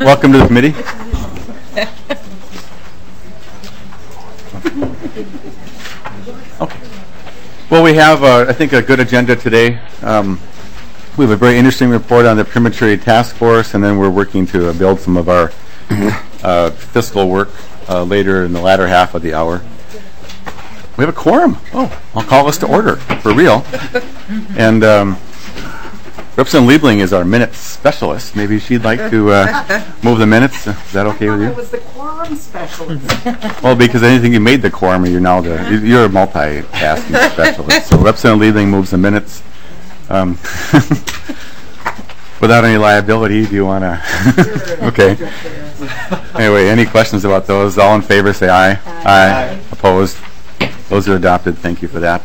Welcome to the committee. Okay. Well, we have, I think, a good agenda today. We have a very interesting report on the prematurity task force, and then we're working to build some of our fiscal work later in the latter half of the hour. We have a quorum. Oh, I'll call us to order, for real. And Representative Liebling is our minutes specialist. Maybe she'd like to move the minutes. Is that okay with you? I was the quorum specialist. Well, because anything you made the quorum, you're now you're a multitasking specialist. So Representative Liebling moves the minutes. Without any liability, do you want to? Okay. Anyway, any questions about those? All in favor, say aye. Aye. Opposed? Those are adopted. Thank you for that.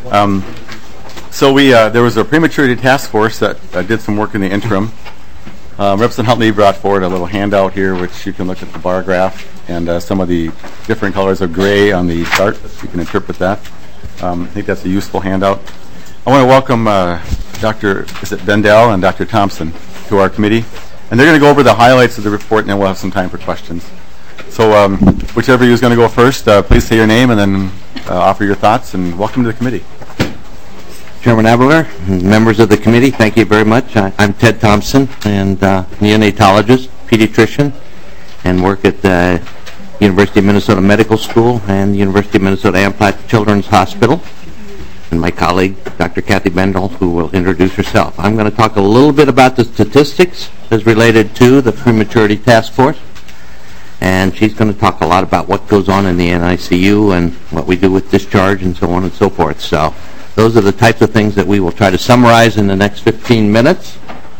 So there was a prematurity task force that did some work in the interim. Representative Huntley brought forward a little handout here, which you can look at the bar graph and some of the different colors of gray on the chart. You can interpret that. I think that's a useful handout. I want to welcome Dr. Bendel and Dr. Thompson to our committee. And they're going to go over the highlights of the report, and then we'll have some time for questions. So whichever of you is going to go first, please say your name and then offer your thoughts, and welcome to the committee. Chairman Abler, members of the committee, thank you very much. I'm Ted Thompson, and neonatologist, pediatrician, and work at the University of Minnesota Medical School and the University of Minnesota Amplatt Children's Hospital. And my colleague, Dr. Kathy Bendel, who will introduce herself. I'm going to talk a little bit about the statistics as related to the prematurity task force. And she's going to talk a lot about what goes on in the NICU and what we do with discharge and so on and so forth. So those are the types of things that we will try to summarize in the next 15 minutes.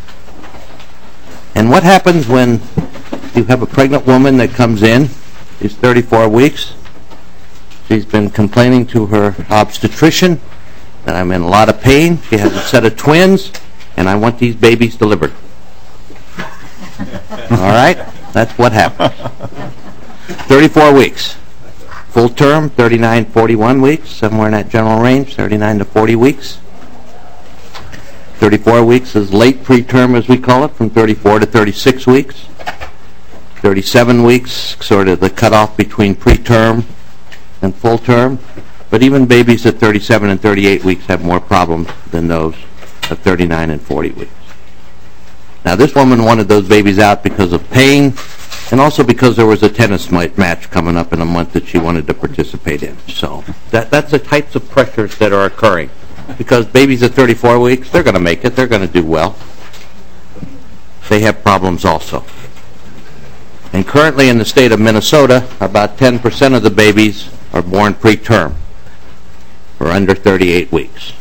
And what happens when you have a pregnant woman that comes in, she's 34 weeks, she's been complaining to her obstetrician that I'm in a lot of pain, she has a set of twins, and I want these babies delivered. All right? That's what happens. 34 weeks. Full term, 39, 41 weeks, somewhere in that general range, 39 to 40 weeks. 34 weeks is late preterm, as we call it, from 34 to 36 weeks. 37 weeks, sort of the cutoff between preterm and full term. But even babies at 37 and 38 weeks have more problems than those at 39 and 40 weeks. Now, this woman wanted those babies out because of pain and also because there was a tennis match coming up in a month that she wanted to participate in. So that's the types of pressures that are occurring. Because babies at 34 weeks, they're going to make it. They're going to do well. They have problems also. And currently in the state of Minnesota, about 10% of the babies are born preterm, or under 38 weeks.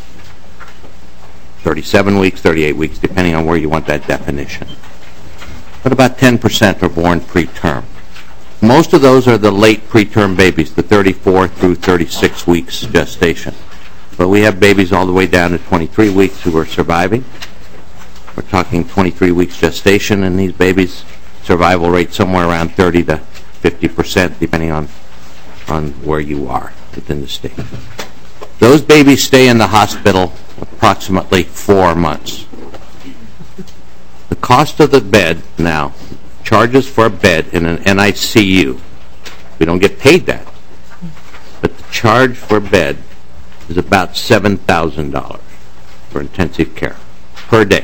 37 weeks, 38 weeks, depending on where you want that definition. But about 10% are born preterm. Most of those are the late preterm babies, the 34 through 36 weeks gestation. But we have babies all the way down to 23 weeks who are surviving. We're talking 23 weeks gestation, and these babies' survival rate somewhere around 30 to 50%, depending on where you are within the state. Those babies stay in the hospital approximately 4 months. The cost of the bed now, charges for a bed in an NICU, we don't get paid that, but the charge for a bed is about $7,000 for intensive care per day.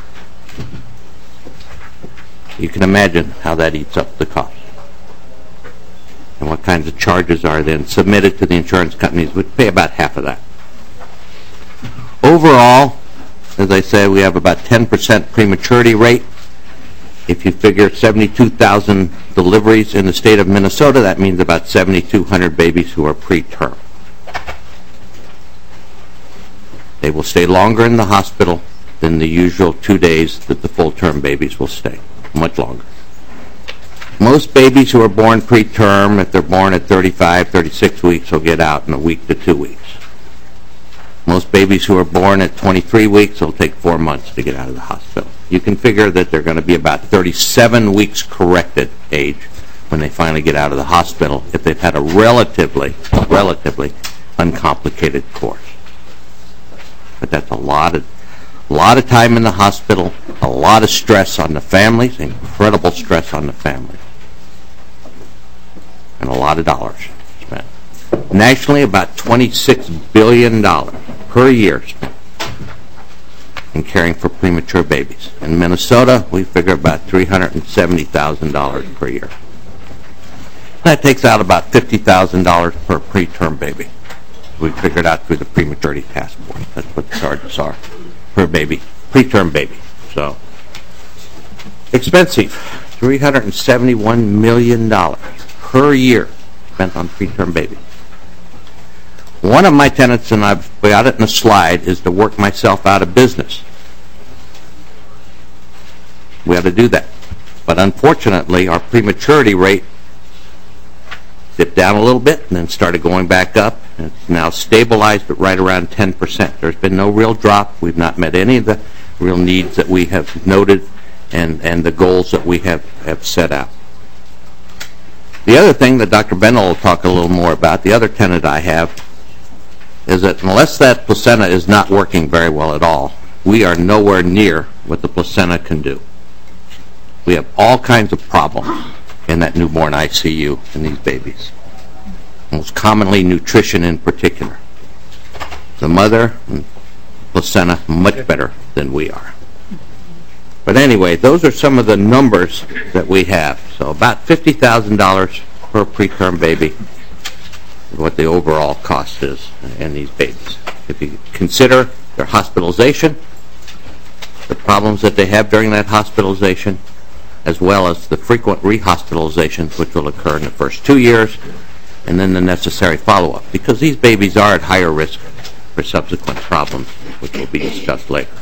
You can imagine how that eats up the cost. And what kinds of charges are then submitted to the insurance companies would pay about half of that. Overall, as I said, we have about 10% prematurity rate. If you figure 72,000 deliveries in the state of Minnesota, that means about 7,200 babies who are preterm. They will stay longer in the hospital than the usual 2 days that the full-term babies will stay, much longer. Most babies who are born preterm, if they're born at 35, 36 weeks, will get out in a week to 2 weeks. Most babies who are born at 23 weeks will take 4 months to get out of the hospital. You can figure that they're going to be about 37 weeks corrected age when they finally get out of the hospital if they've had a relatively uncomplicated course. But that's a lot A lot of time in the hospital, a lot of stress on the families, incredible stress on the families, and a lot of dollars spent. Nationally, about $26 billion per year spent in caring for premature babies. In Minnesota, we figure about $370,000 per year. That takes out about $50,000 per preterm baby. We figured out through the Prematurity Task Force. That's what the charges are per baby, preterm baby. So expensive, $371 million per year spent on preterm babies. One of my tenets, and I've got it in a slide, is to work myself out of business. We have to do that. But unfortunately, our prematurity rate dipped down a little bit and then started going back up. And it's now stabilized at right around 10%. There's been no real drop. We've not met any of the real needs that we have noted and the goals that we have set out. The other thing that Dr. Bendel will talk a little more about, the other tenet I have, is that unless that placenta is not working very well at all, we are nowhere near what the placenta can do. We have all kinds of problems in that newborn ICU in these babies. Most commonly nutrition in particular. The mother and placenta much better than we are. But anyway, those are some of the numbers that we have. So about $50,000 per preterm baby, what the overall cost is in these babies. If you consider their hospitalization, the problems that they have during that hospitalization, as well as the frequent rehospitalizations which will occur in the first 2 years, and then the necessary follow-up, because these babies are at higher risk for subsequent problems, which will be discussed later.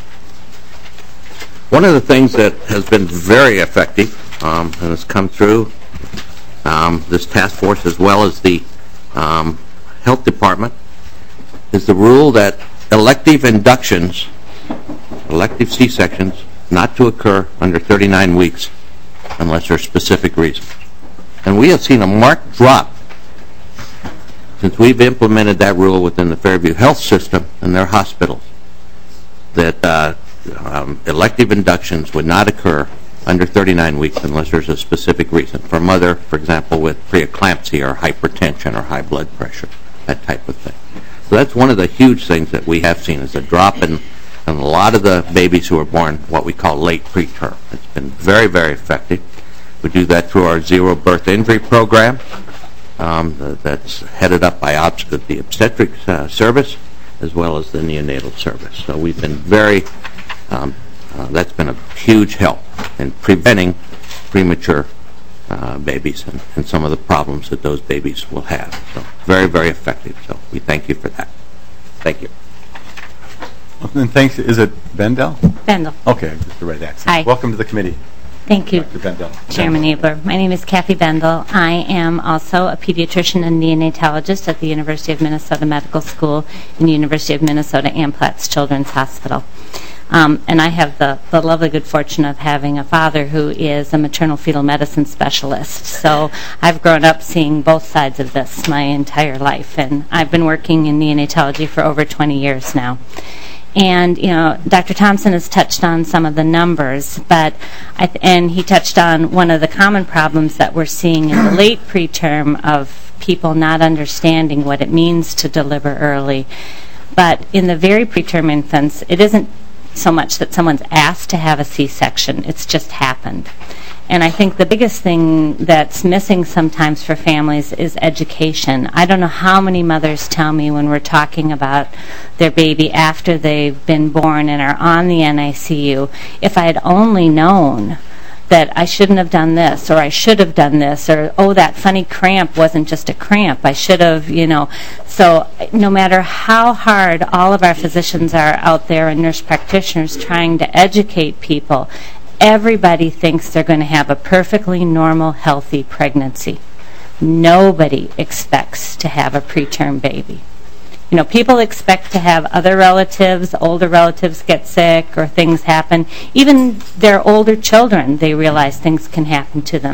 One of the things that has been very effective, and has come through this task force as well as the health department, is the rule that elective inductions, elective C-sections, not to occur under 39 weeks unless there's specific reasons. And we have seen a marked drop since we've implemented that rule within the Fairview Health System and their hospitals, that elective inductions would not occur under 39 weeks unless there's a specific reason. For a mother, for example, with preeclampsia or hypertension or high blood pressure, that type of thing. So that's one of the huge things that we have seen, is a drop in a lot of the babies who are born what we call late preterm. It's been very, very effective. We do that through our Zero Birth Injury Program that's headed up by the obstetrics service as well as the neonatal service. So we've been very, that's been a huge help in preventing premature babies and some of the problems that those babies will have. So very, very effective. So we thank you for that. Thank you. Well, then thanks. Is it Bendel? Bendel. Okay, just the right accent. Hi. Welcome to the committee. Thank you, Dr. Bendel. Chairman Abler. My name is Kathy Bendel. I am also a pediatrician and neonatologist at the University of Minnesota Medical School and the University of Minnesota Amplatz Children's Hospital. And I have the lovely good fortune of having a father who is a maternal fetal medicine specialist. So I've grown up seeing both sides of this my entire life. And I've been working in neonatology for over 20 years now. And, you know, Dr. Thompson has touched on some of the numbers, but and he touched on one of the common problems that we're seeing in the late preterm of people not understanding what it means to deliver early. But in the very preterm infants, it isn't so much that someone's asked to have a C-section, it's just happened. And I think the biggest thing that's missing sometimes for families is education. I don't know how many mothers tell me when we're talking about their baby after they've been born and are on the NICU, if I had only known that I shouldn't have done this, or I should have done this, or, oh, that funny cramp wasn't just a cramp, I should have, you know. So no matter how hard all of our physicians are out there and nurse practitioners trying to educate people, everybody thinks they're going to have a perfectly normal, healthy pregnancy. Nobody expects to have a preterm baby. You know, people expect to have other relatives, older relatives get sick or things happen. Even their older children, they realize things can happen to them.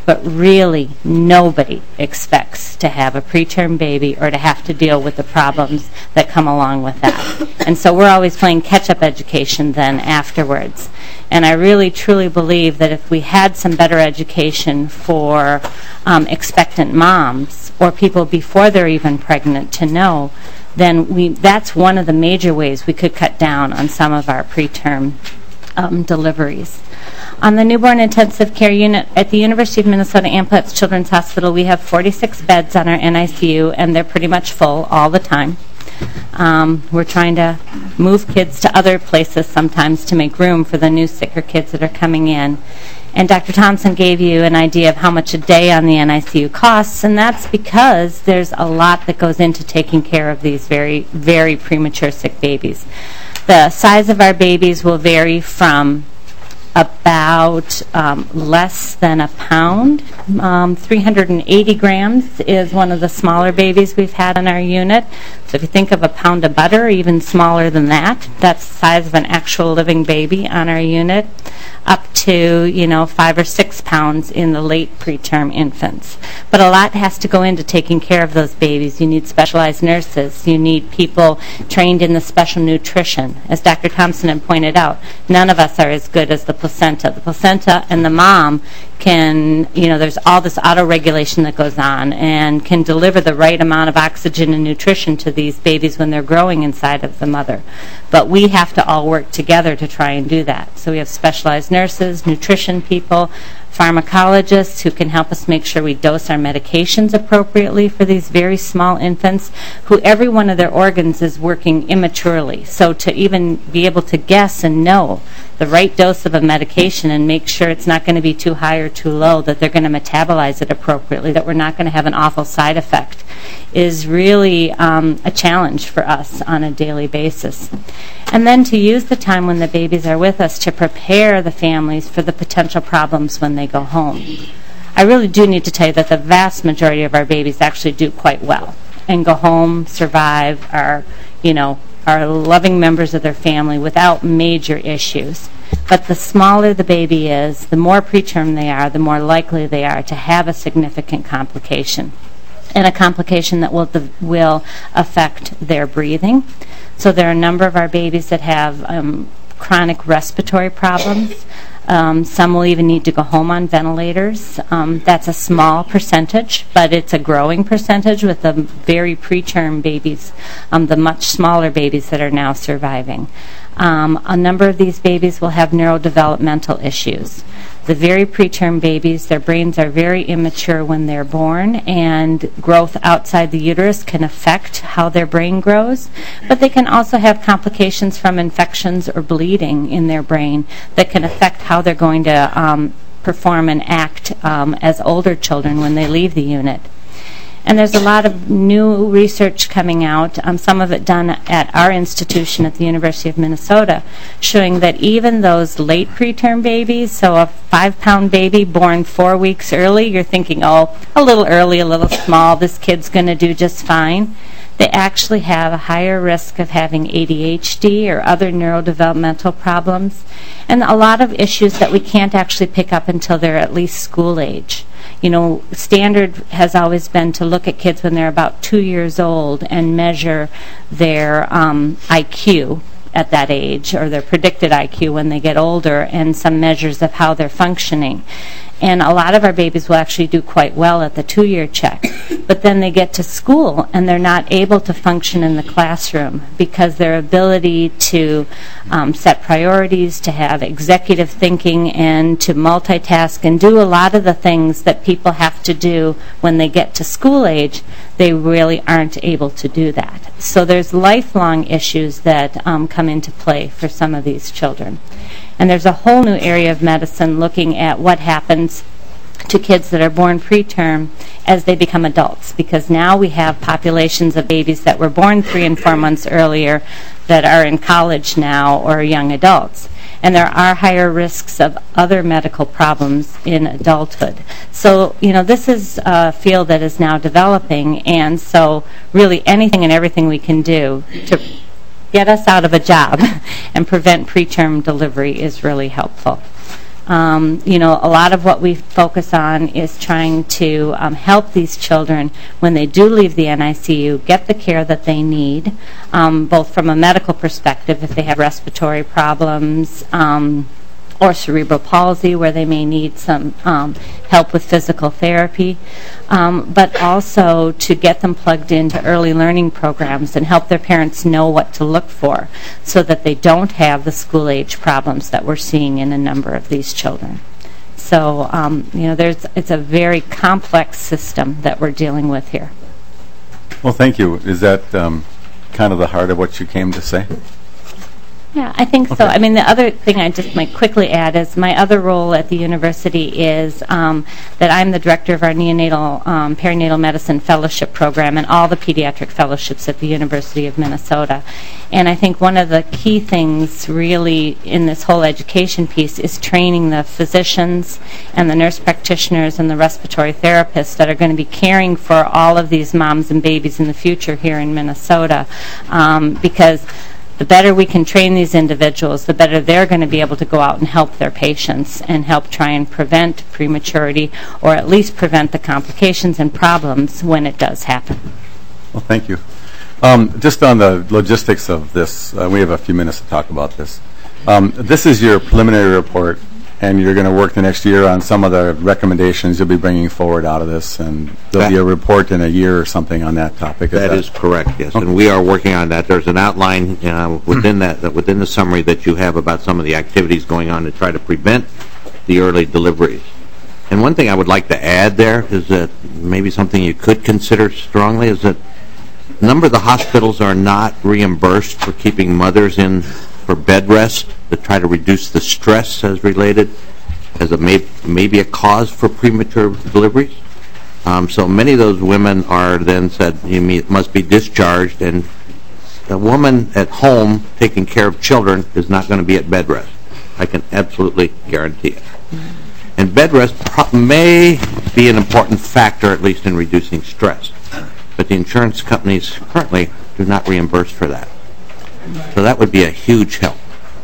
But really, nobody expects to have a preterm baby or to have to deal with the problems that come along with that. And so we're always playing catch-up education then afterwards. And I really, truly believe that if we had some better education for expectant moms or people before they're even pregnant to know, then that's one of the major ways we could cut down on some of our preterm deliveries. On the newborn intensive care unit at the University of Minnesota Amplatz Children's Hospital, we have 46 beds on our NICU, and they're pretty much full all the time. We're trying to move kids to other places sometimes to make room for the new sicker kids that are coming in. And Dr. Thompson gave you an idea of how much a day on the NICU costs, and that's because there's a lot that goes into taking care of these very, very premature sick babies. The size of our babies will vary from about less than a pound. 380 grams is one of the smaller babies we've had in our unit. So if you think of a pound of butter, even smaller than that, that's the size of an actual living baby on our unit, up to 5 or 6 pounds in the late preterm infants. But a lot has to go into taking care of those babies. You need specialized nurses. You need people trained in the special nutrition. As Dr. Thompson had pointed out, none of us are as good as the placenta. The placenta and the mom can, there's all this auto-regulation that goes on and can deliver the right amount of oxygen and nutrition to these babies when they're growing inside of the mother. But we have to all work together to try and do that. So we have specialized nurses, nutrition people, pharmacologists who can help us make sure we dose our medications appropriately for these very small infants who every one of their organs is working immaturely. So to even be able to guess and know the right dose of a medication and make sure it's not going to be too high or too low, that they're going to metabolize it appropriately, that we're not going to have an awful side effect, is really a challenge for us on a daily basis. And then to use the time when the babies are with us to prepare the families for the potential problems when they go home. I really do need to tell you that the vast majority of our babies actually do quite well and go home, survive, are loving members of their family without major issues. But the smaller the baby is, the more preterm they are, the more likely they are to have a significant complication, and a complication that will affect their breathing. So there are a number of our babies that have chronic respiratory problems. Some will even need to go home on ventilators. That's a small percentage, but it's a growing percentage with the very preterm babies, the much smaller babies that are now surviving. A number of these babies will have neurodevelopmental issues. The very preterm babies, their brains are very immature when they're born, and growth outside the uterus can affect how their brain grows. But they can also have complications from infections or bleeding in their brain that can affect how they're going to perform and act as older children when they leave the unit. And there's a lot of new research coming out, some of it done at our institution at the University of Minnesota, showing that even those late preterm babies, so a 5-pound baby born 4 weeks early, you're thinking, oh, a little early, a little small, this kid's going to do just fine. They actually have a higher risk of having ADHD or other neurodevelopmental problems, and a lot of issues that we can't actually pick up until they're at least school age. Standard has always been to look at kids when they're about 2 years old and measure their IQ at that age, or their predicted IQ when they get older, and some measures of how they're functioning. And a lot of our babies will actually do quite well at the 2-year check. But then they get to school and they're not able to function in the classroom because their ability to set priorities, to have executive thinking, and to multitask and do a lot of the things that people have to do when they get to school age, they really aren't able to do that. So there's lifelong issues that come into play for some of these children. And there's a whole new area of medicine looking at what happens to kids that are born preterm as they become adults, because now we have populations of babies that were born 3 and 4 months earlier that are in college now or young adults. And there are higher risks of other medical problems in adulthood. So, this is a field that is now developing, and so really anything and everything we can do to get us out of a job and prevent preterm delivery is really helpful. A lot of what we focus on is trying to help these children when they do leave the NICU get the care that they need, both from a medical perspective if they have respiratory problems, or cerebral palsy where they may need some help with physical therapy, but also to get them plugged into early learning programs and help their parents know what to look for so that they don't have the school-age problems that we're seeing in a number of these children. So, it's a very complex system that we're dealing with here. Well, thank you. Is that kind of the heart of what you came to say? Yeah, I think so. I mean, the other thing I just might quickly add is my other role at the university is that I'm the director of our neonatal perinatal medicine fellowship program and all the pediatric fellowships at the University of Minnesota. And I think one of the key things really in this whole education piece is training the physicians and the nurse practitioners and the respiratory therapists that are going to be caring for all of these moms and babies in the future here in Minnesota, because the better we can train these individuals, the better they're going to be able to go out and help their patients and help try and prevent prematurity or at least prevent the complications and problems when it does happen. Well, thank you. Just on the logistics of this, we have a few minutes to talk about this. This is your preliminary report, and you're going to work the next year on some of the recommendations you'll be bringing forward out of this, and there'll be a report in a year or something on that topic. That is correct, yes, and we are working on that. There's an outline within within the summary that you have about some of the activities going on to try to prevent the early deliveries. And one thing I would like to add there is that maybe something you could consider strongly is that a number of the hospitals are not reimbursed for keeping mothers in for bed rest to try to reduce the stress as related as maybe a cause for premature deliveries. So many of those women are then said you must be discharged, and a woman at home taking care of children is not going to be at bed rest. I can absolutely guarantee it. And bed rest may be an important factor, at least in reducing stress. But the insurance companies currently do not reimburse for that. So that would be a huge help.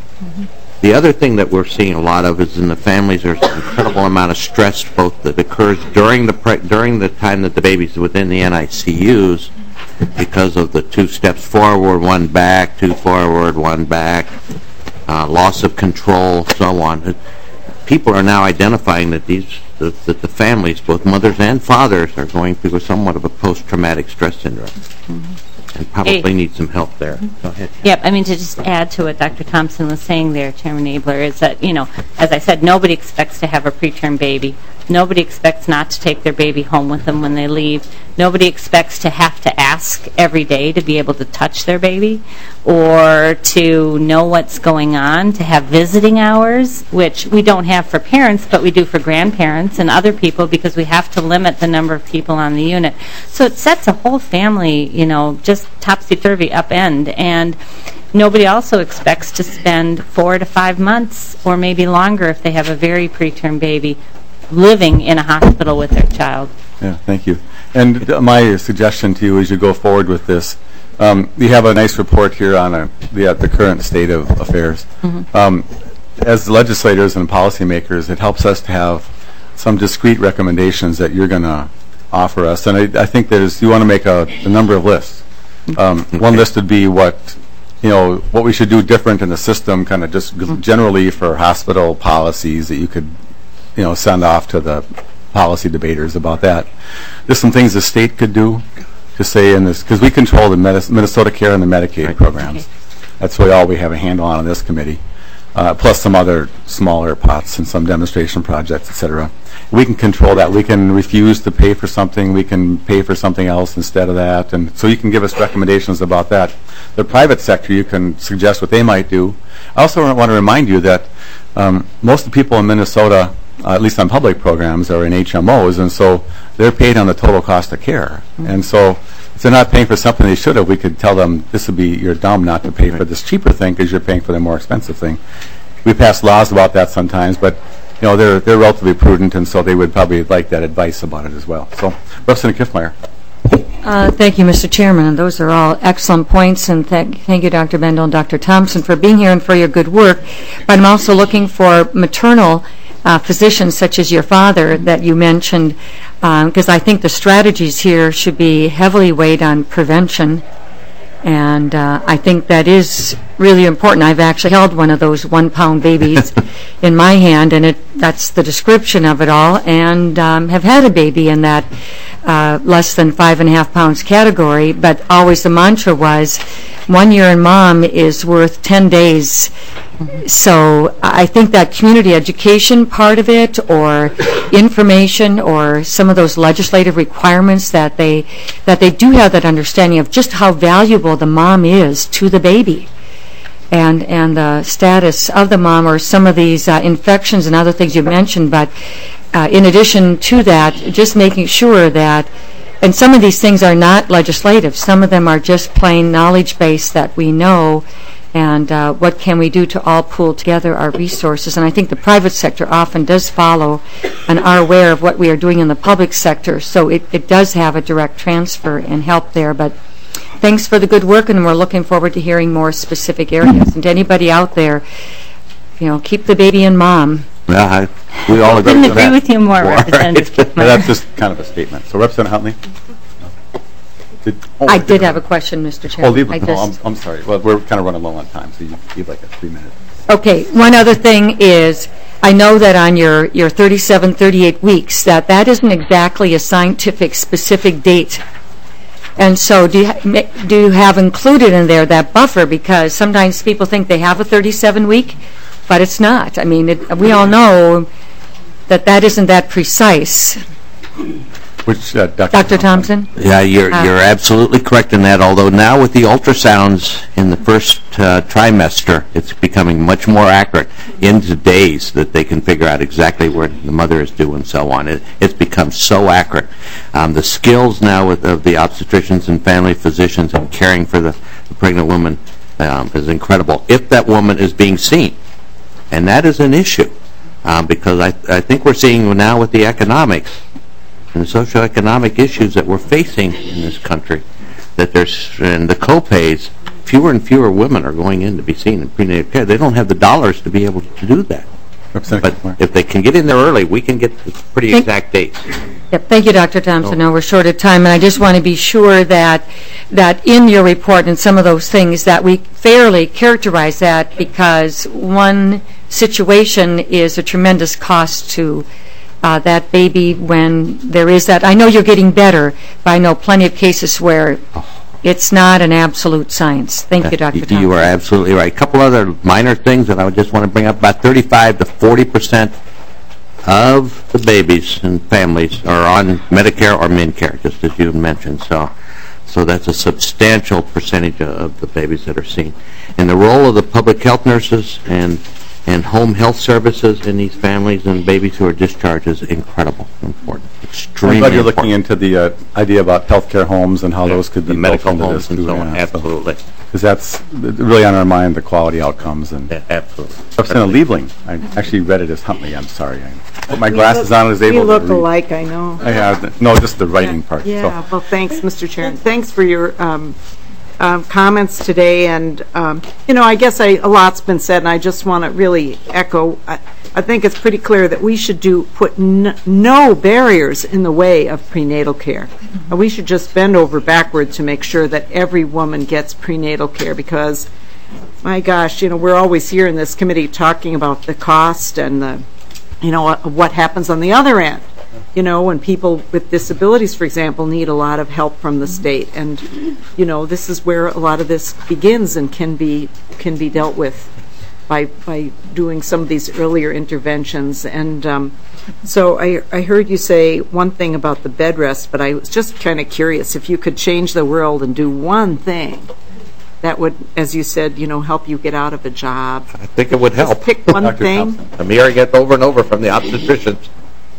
The other thing that we're seeing a lot of is in the families there's an incredible amount of stress both that occurs during the time that the baby's within the NICUs because of the 2 steps forward, 1 back, 2 forward, 1 back, loss of control, so on. People are now identifying that the families, both mothers and fathers, are going through somewhat of a post-traumatic stress syndrome. And probably need some help there. Go ahead. Yep, I mean, to just add to what Dr. Thompson was saying there, Chairman Abler, is that, as I said, nobody expects to have a preterm baby. Nobody expects not to take their baby home with them when they leave. Nobody expects to have to ask every day to be able to touch their baby or to know what's going on, to have visiting hours, which we don't have for parents, but we do for grandparents and other people because we have to limit the number of people on the unit. So it sets a whole family, just topsy-turvy upend. And nobody also expects to spend 4 to 5 months or maybe longer if they have a very preterm baby living in a hospital with their child. Yeah, thank you. And my suggestion to you as you go forward with this, you have a nice report here on the current state of affairs. As legislators and policymakers, it helps us to have some discrete recommendations that you're going to offer us. And I think you want to make a number of lists. One list would be what we should do different in the system, kind of just generally for hospital policies that you could send off to the policy debaters about that. There's some things the state could do to say in this, because we control the Minnesota Care and the Medicaid programs. Okay. That's really all we have a handle on this committee, plus some other smaller pots and some demonstration projects, etc. We can control that. We can refuse to pay for something. We can pay for something else instead of that. And so you can give us recommendations about that. The private sector, you can suggest what they might do. I also want to remind you that most of the people in Minnesota, at least on public programs, are in HMOs, and so they're paid on the total cost of care. And so if they're not paying for something they should have, we could tell them you're dumb not to pay for this cheaper thing because you're paying for the more expensive thing. We pass laws about that sometimes, but they're relatively prudent, and so they would probably like that advice about it as well. So, Representative Kiffmeyer. Thank you, Mr. Chairman. Those are all excellent points, and thank you, Dr. Bendel and Dr. Thompson, for being here and for your good work. But I'm also looking for maternal physicians such as your father that you mentioned, because I think the strategies here should be heavily weighed on prevention. And I think that is really important. I've actually held one of those 1-pound babies in my hand, and that's the description of it all, and have had a baby in that less than 5.5 pounds category, but always the mantra was, 1 year in mom is worth 10 days. So I think that community education part of it, or information, or some of those legislative requirements that they do have that understanding of just how valuable the mom is to the baby, and the status of the mom, or some of these infections and other things you mentioned. But in addition to that, just making sure that, and some of these things are not legislative. Some of them are just plain knowledge-based that we know, and what can we do to all pool together our resources. And I think the private sector often does follow and are aware of what we are doing in the public sector, so it does have a direct transfer and help there. But thanks for the good work, and we're looking forward to hearing more specific areas. And to anybody out there, keep the baby in mom. Yeah, we all agree Couldn't with that. agree with you more, Representative Kiffmeyer. That's just kind of a statement. So Representative Huntley? I did have a question, Mr. Chairman. I'm sorry. Well, we're kind of running low on time, so you have like a 3-minute. Okay, one other thing is, I know that on your 37, 38 weeks, that isn't exactly a scientific specific date. And so do you have included in there that buffer? Because sometimes people think they have a 37-week, but it's not. I mean, we all know that isn't that precise. Which, Dr. Thompson? Yeah, you're absolutely correct in that, although now with the ultrasounds in the first trimester, it's becoming much more accurate into days that they can figure out exactly where the mother is due and so on. It's become so accurate. The skills now of the obstetricians and family physicians in caring for the pregnant woman is incredible, if that woman is being seen. And that is an issue, because I think we're seeing now with the economics and the socioeconomic issues that we're facing in this country, that and the co-pays, fewer and fewer women are going in to be seen in prenatal care. They don't have the dollars to be able to do that. But if they can get in there early, we can get pretty exact dates. Yep, thank you, Dr. Thompson. No, we're short of time, and I just want to be sure that in your report and some of those things that we fairly characterize that, because one situation is a tremendous cost to that baby when there is that. I know you're getting better, but I know plenty of cases where it's not an absolute science. Thank you, Dr. Thompson. You are absolutely right. A couple other minor things that I would just want to bring up. About 35 to 40% of the babies and families are on Medicare or MinCare, just as you mentioned. So that's a substantial percentage of the babies that are seen. And the role of the public health nurses and home health services in these families and babies who are discharged is incredible, important, extremely important. I'm glad you're looking into the idea about healthcare homes and how those could be the medical built into homes this and so on. Absolutely. Because that's really on our mind, the quality outcomes. And absolutely. Representative Liebling, I actually read it as Huntley. I'm sorry. I put my glasses on and was able to read. You look alike, I know. I have. No, just the writing part. Yeah, well, thanks, Mr. Chair. Thanks for your comments today, and I guess a lot's been said, and I just want to really echo. I think it's pretty clear that we should put no barriers in the way of prenatal care. We should just bend over backward to make sure that every woman gets prenatal care, because, my gosh, we're always here in this committee talking about the cost and the, what happens on the other end. When people with disabilities, for example, need a lot of help from the state, and this is where a lot of this begins and can be dealt with by doing some of these earlier interventions. And so I heard you say one thing about the bed rest, but I was just kind of curious if you could change the world and do one thing that would, as you said, help you get out of a job. I think it would help. Just pick one thing. I'm hearing it over and over from the obstetricians.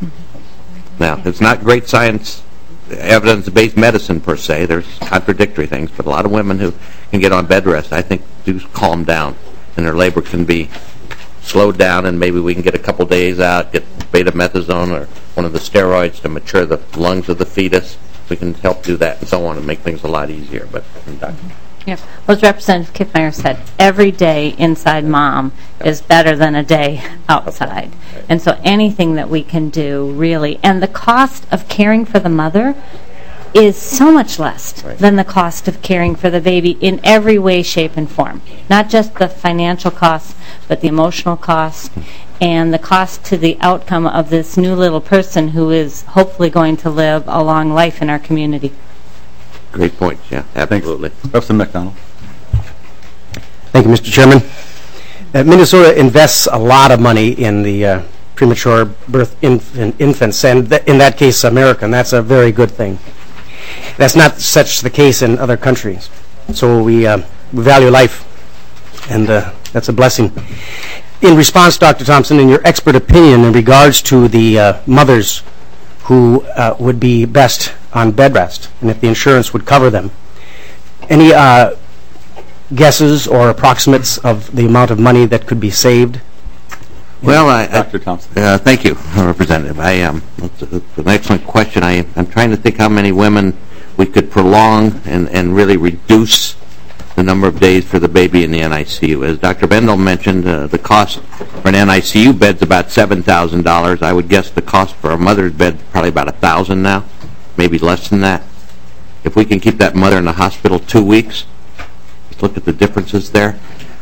Now, it's not great science, evidence-based medicine per se. There's contradictory things, but a lot of women who can get on bed rest, I think, do calm down, and their labor can be slowed down, and maybe we can get a couple days out, get betamethasone or one of the steroids to mature the lungs of the fetus. We can help do that and so on and make things a lot easier. But Yeah. Well, as Representative Kiffmeyer said, every day inside mom is better than a day outside. And so anything that we can do, really, and the cost of caring for the mother is so much less than the cost of caring for the baby in every way, shape, and form. Not just the financial costs, but the emotional costs and the cost to the outcome of this new little person who is hopefully going to live a long life in our community. Great point, yeah, absolutely. Representative McDonald. Thank you, Mr. Chairman. Minnesota invests a lot of money in the premature birth infants, and in that case, American. That's a very good thing. That's not such the case in other countries. So we value life, and that's a blessing. In response, Dr. Thompson, in your expert opinion in regards to the mothers who would be best on bed rest, and if the insurance would cover them, any guesses or approximates of the amount of money that could be saved? Well, Dr. Thompson. Thank you, Representative. That's an excellent question. I'm trying to think how many women we could prolong and really reduce the number of days for the baby in the NICU. As Dr. Bendel mentioned, the cost for an NICU bed is about $7,000. I would guess the cost for a mother's bed is probably about $1,000 now, maybe less than that. If we can keep that mother in the hospital 2 weeks, let's look at the differences there.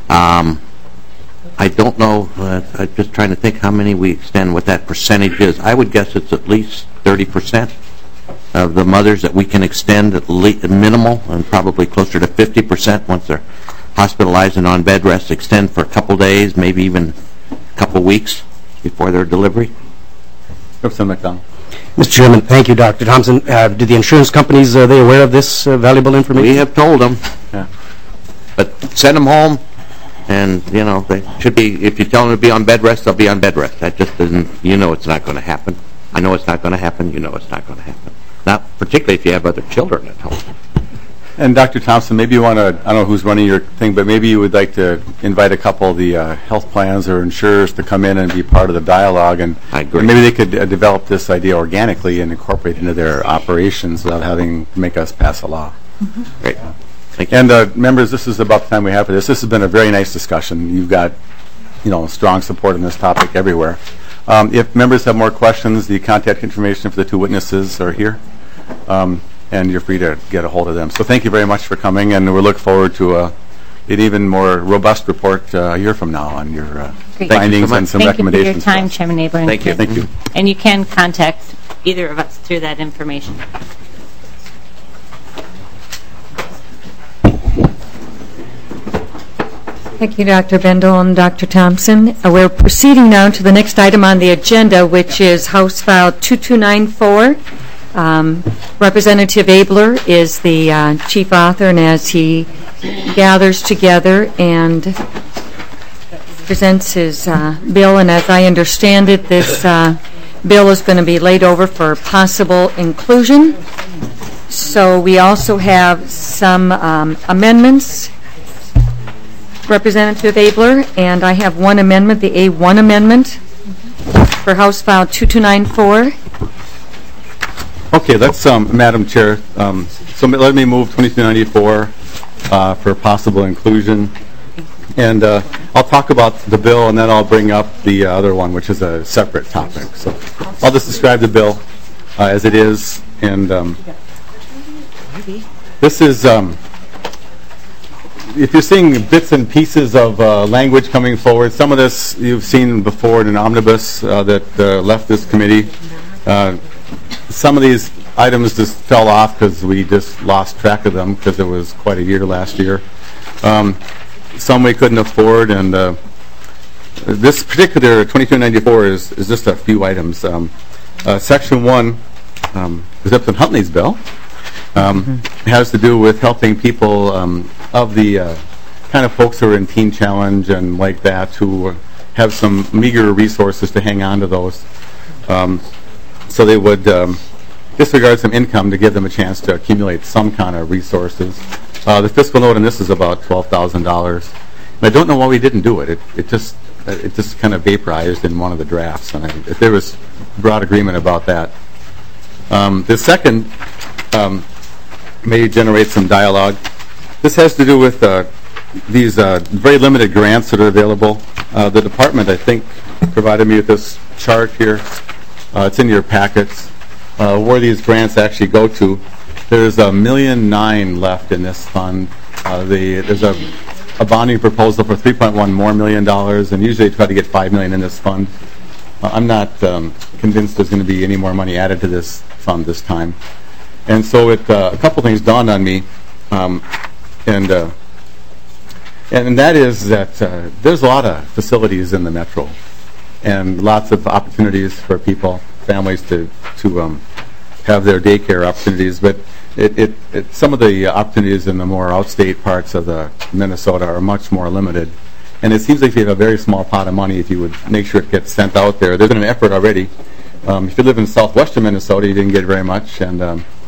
I don't know. I'm just trying to think how many we extend, what that percentage is. I would guess it's at least 30% of the mothers that we can extend at minimal, and probably closer to 50% once they're hospitalized and on bed rest, extend for a couple days, maybe even a couple weeks before their delivery. Representative McDonald. Mr. Chairman, thank you, Dr. Thompson. Do the insurance companies, are they aware of this valuable information? We have told them. Yeah. But send them home, and, you know, they should be, if you tell them to be on bed rest, they'll be on bed rest. That just doesn't, you know it's not going to happen. I know it's not going to happen. You know it's not going to happen. Not particularly if you have other children at home. And Dr. Thompson, maybe you want to, I don't know who's running your thing, but maybe you would like to invite a couple of the health plans or insurers to come in and be part of the dialogue. And, I agree. And maybe they could develop this idea organically and incorporate it into their operations without having to make us pass a law. Mm-hmm. Great. Thank you. And members, this is about the time we have for this. This has been a very nice discussion. You've got, you know, strong support on this topic everywhere. If members have more questions, the contact information for the two witnesses are here, and you're free to get a hold of them. So thank you very much for coming, and we look forward to an even more robust report a year from now on your findings and some recommendations. Thank you for your time, Chairman Abler. Thank you. Thank you. And you can contact either of us through that information. Thank you, Dr. Bendel and Dr. Thompson. We're proceeding now to the next item on the agenda, which is House File 2294. Representative Abler is the chief author, and as he gathers together and presents his bill, and as I understand it, this bill is going to be laid over for possible inclusion. So we also have some amendments. Representative Abler, and I have one amendment, the A1 amendment for House File 2294. Okay, let's, Madam Chair, so let me move 2294 for possible inclusion. And I'll talk about the bill, and then I'll bring up the other one, which is a separate topic. So I'll just describe the bill as it is. And this is... if you're seeing bits and pieces of language coming forward, some of this you've seen before in an omnibus that left this committee. Some of these items just fell off because we just lost track of them because it was quite a year last year. Some we couldn't afford, and this particular 2294 is just a few items. Section 1 is Upton-Huntley's bill. It has to do with helping people of the kind of folks who are in Teen Challenge and like that, who have some meager resources to hang on to those. So they would disregard some income to give them a chance to accumulate some kind of resources. The fiscal note on this is about $12,000. I don't know why we didn't do it. It just kind of vaporized in one of the drafts, and if there was broad agreement about that. The second may generate some dialogue. This has to do with these very limited grants that are available. The department, I think, provided me with this chart here. It's in your packets, where these grants actually go to. There's $1.9 million left in this fund. There's a bonding proposal for $3.1 million, and usually they try to get $5 million in this fund. I'm not convinced there's going to be any more money added to this fund this time. And so a couple things dawned on me, and that is that there's a lot of facilities in the metro, and lots of opportunities for people, families to have their daycare opportunities. But some of the opportunities in the more outstate parts of the Minnesota are much more limited. And it seems like if you have a very small pot of money, if you would make sure it gets sent out there. There's been an effort already. If you live in southwestern Minnesota, you didn't get very much, and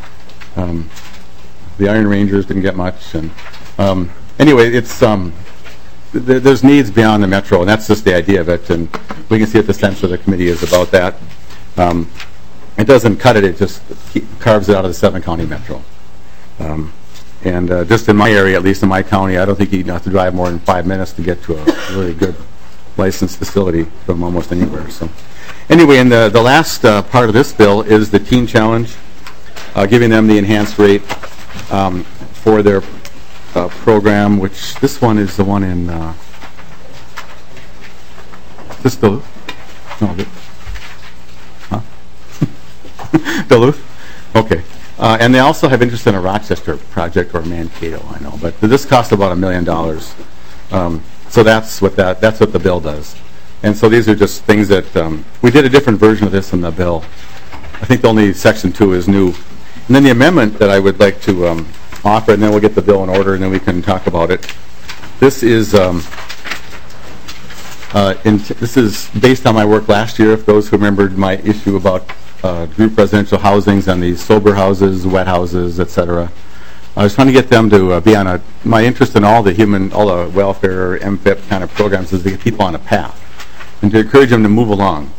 the Iron Rangers didn't get much. And anyway, it's there's needs beyond the metro, and that's just the idea of it. And we can see what the sense of the committee is about that. It doesn't cut it; it just carves it out of the 7-county metro. And just in my area, at least in my county, I don't think you have to drive more than 5 minutes to get to a really good licensed facility from almost anywhere. So, anyway, and the last part of this bill is the Teen Challenge, giving them the enhanced rate for their program, which this one is the one in Duluth? No, huh? Duluth? Okay. And they also have interest in a Rochester project or Mankato, I know. But this costs about $1 million. So that's what the bill does. And so these are just things that we did a different version of this in the bill. I think only Section 2 is new. And then the amendment that I would like to offer, and then we'll get the bill in order, and then we can talk about it. This is this is based on my work last year. If those who remembered my issue about group residential housings and these sober houses, wet houses, etc. I was trying to get them to be on my interest in all the welfare, MFIP kind of programs is to get people on a path and to encourage them to move along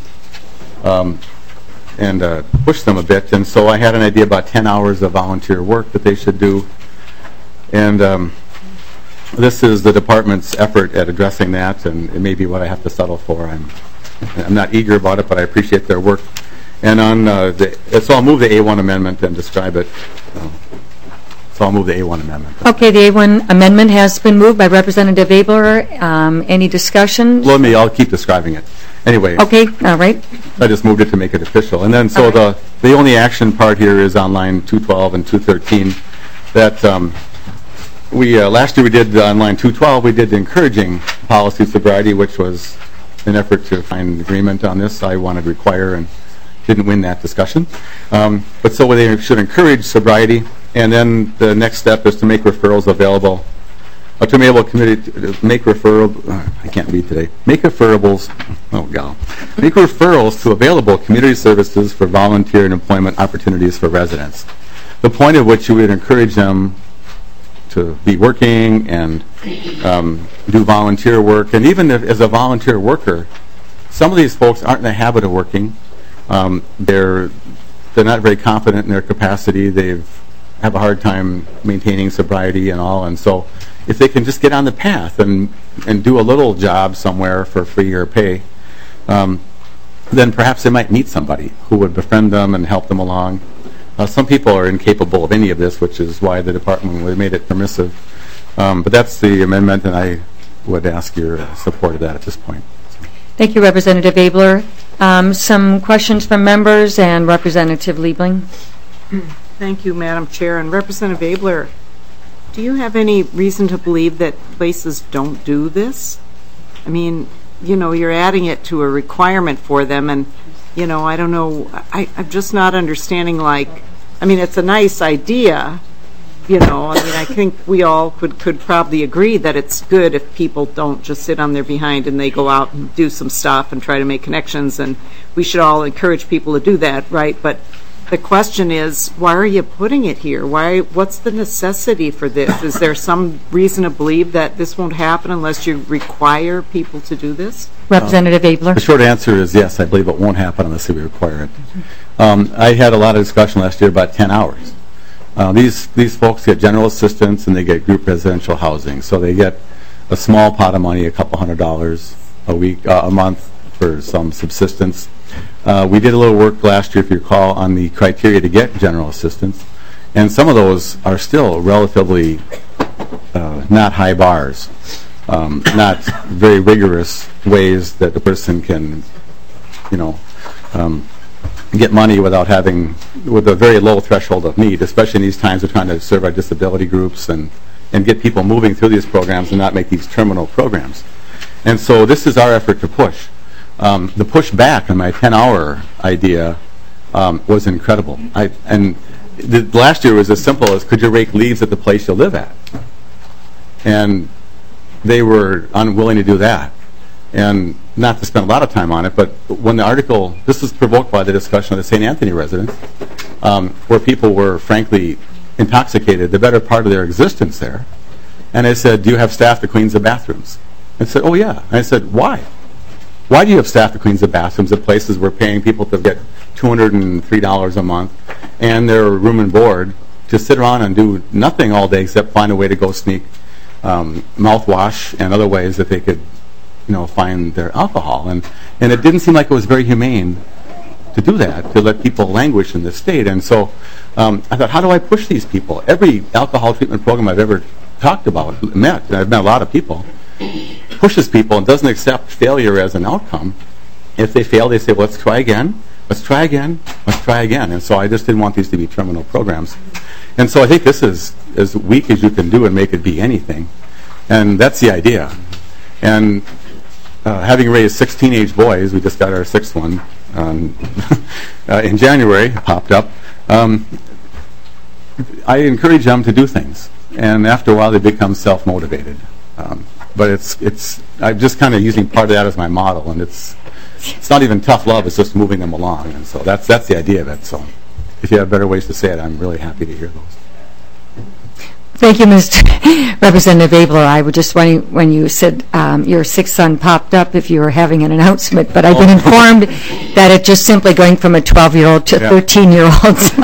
and push them a bit. And so I had an idea about 10 hours of volunteer work that they should do. And this is the department's effort at addressing that, and it may be what I have to settle for. I'm not eager about it, but I appreciate their work. And on so I'll move the A1 amendment and describe it. So I'll move the A1 amendment. Okay, the A1 amendment has been moved by Representative Abler. Any discussion? I'll keep describing it. Anyway. Okay, all right. I just moved it to make it official. And then so the only action part here is on line 212 and 213. That last year we did on line 212, we did encouraging policy sobriety, which was an effort to find agreement on this. I wanted to require and didn't win that discussion. But so they should encourage sobriety, and then the next step is to make referrals available. To enable committee to make I can't read today. Make referrals to available community services for volunteer and employment opportunities for residents. The point of which you would encourage them to be working and do volunteer work. And even as a volunteer worker, some of these folks aren't in the habit of working. They're not very confident in their capacity. They have a hard time maintaining sobriety and all. And so if they can just get on the path and do a little job somewhere for free or pay, then perhaps they might meet somebody who would befriend them and help them along. Some people are incapable of any of this, which is why the department made it permissive. But that's the amendment, and I would ask your support of that at this point. Thank you, Representative Abler. Some questions from members and Representative Liebling. Thank you, Madam Chair. And Representative Abler, do you have any reason to believe that places don't do this? I mean, you're adding it to a requirement for them, and, I don't know, I'm just not understanding, it's a nice idea, I think we all could probably agree that it's good if people don't just sit on their behind and they go out and do some stuff and try to make connections, and we should all encourage people to do that, right? But the question is, why are you putting it here? What's the necessity for this? Is there some reason to believe that this won't happen unless you require people to do this? Representative Abler. The short answer is yes, I believe it won't happen unless we require it. I had a lot of discussion last year about 10 hours. These folks get general assistance and they get group residential housing. So they get a small pot of money, a couple $100 a month for some subsistence. We did a little work last year, if you recall, on the criteria to get general assistance, and some of those are still relatively not high bars, not very rigorous ways that the person can, get money with a very low threshold of need, especially in these times we're trying to serve our disability groups and get people moving through these programs and not make these terminal programs. And so this is our effort to push. The push back on my 10-hour idea was incredible. Last year was as simple as, could you rake leaves at the place you live at? And they were unwilling to do that. And not to spend a lot of time on it, but when the article, this was provoked by the discussion of the St. Anthony residents, where people were frankly intoxicated the better part of their existence there. And I said, do you have staff that cleans the bathrooms? I said, oh yeah. And I said, why? Why do you have staff that cleans the bathrooms at places where paying people to get $203 a month and their room and board to sit around and do nothing all day except find a way to go sneak mouthwash and other ways that they could find their alcohol. And it didn't seem like it was very humane to do that, to let people languish in this state. And so I thought, how do I push these people? Every alcohol treatment program I've ever talked about, and I've met a lot of people, pushes people and doesn't accept failure as an outcome. If they fail, they say, well, let's try again, let's try again, let's try again. And so I just didn't want these to be terminal programs. And so I think this is as weak as you can do and make it be anything. And that's the idea. And having raised 6 teenage boys, we just got our 6th one in January, popped up. I encourage them to do things, and after a while they become self-motivated. But I'm just kind of using part of that as my model, and it's not even tough love; it's just moving them along, and so that's the idea of it. So, if you have better ways to say it, I'm really happy to hear those. Thank you, Mr. Representative Abler. I was just wondering when you said your 6th son popped up if you were having an announcement, but I've been informed that it's just simply going from a 12-year-old to 13-year-old. So.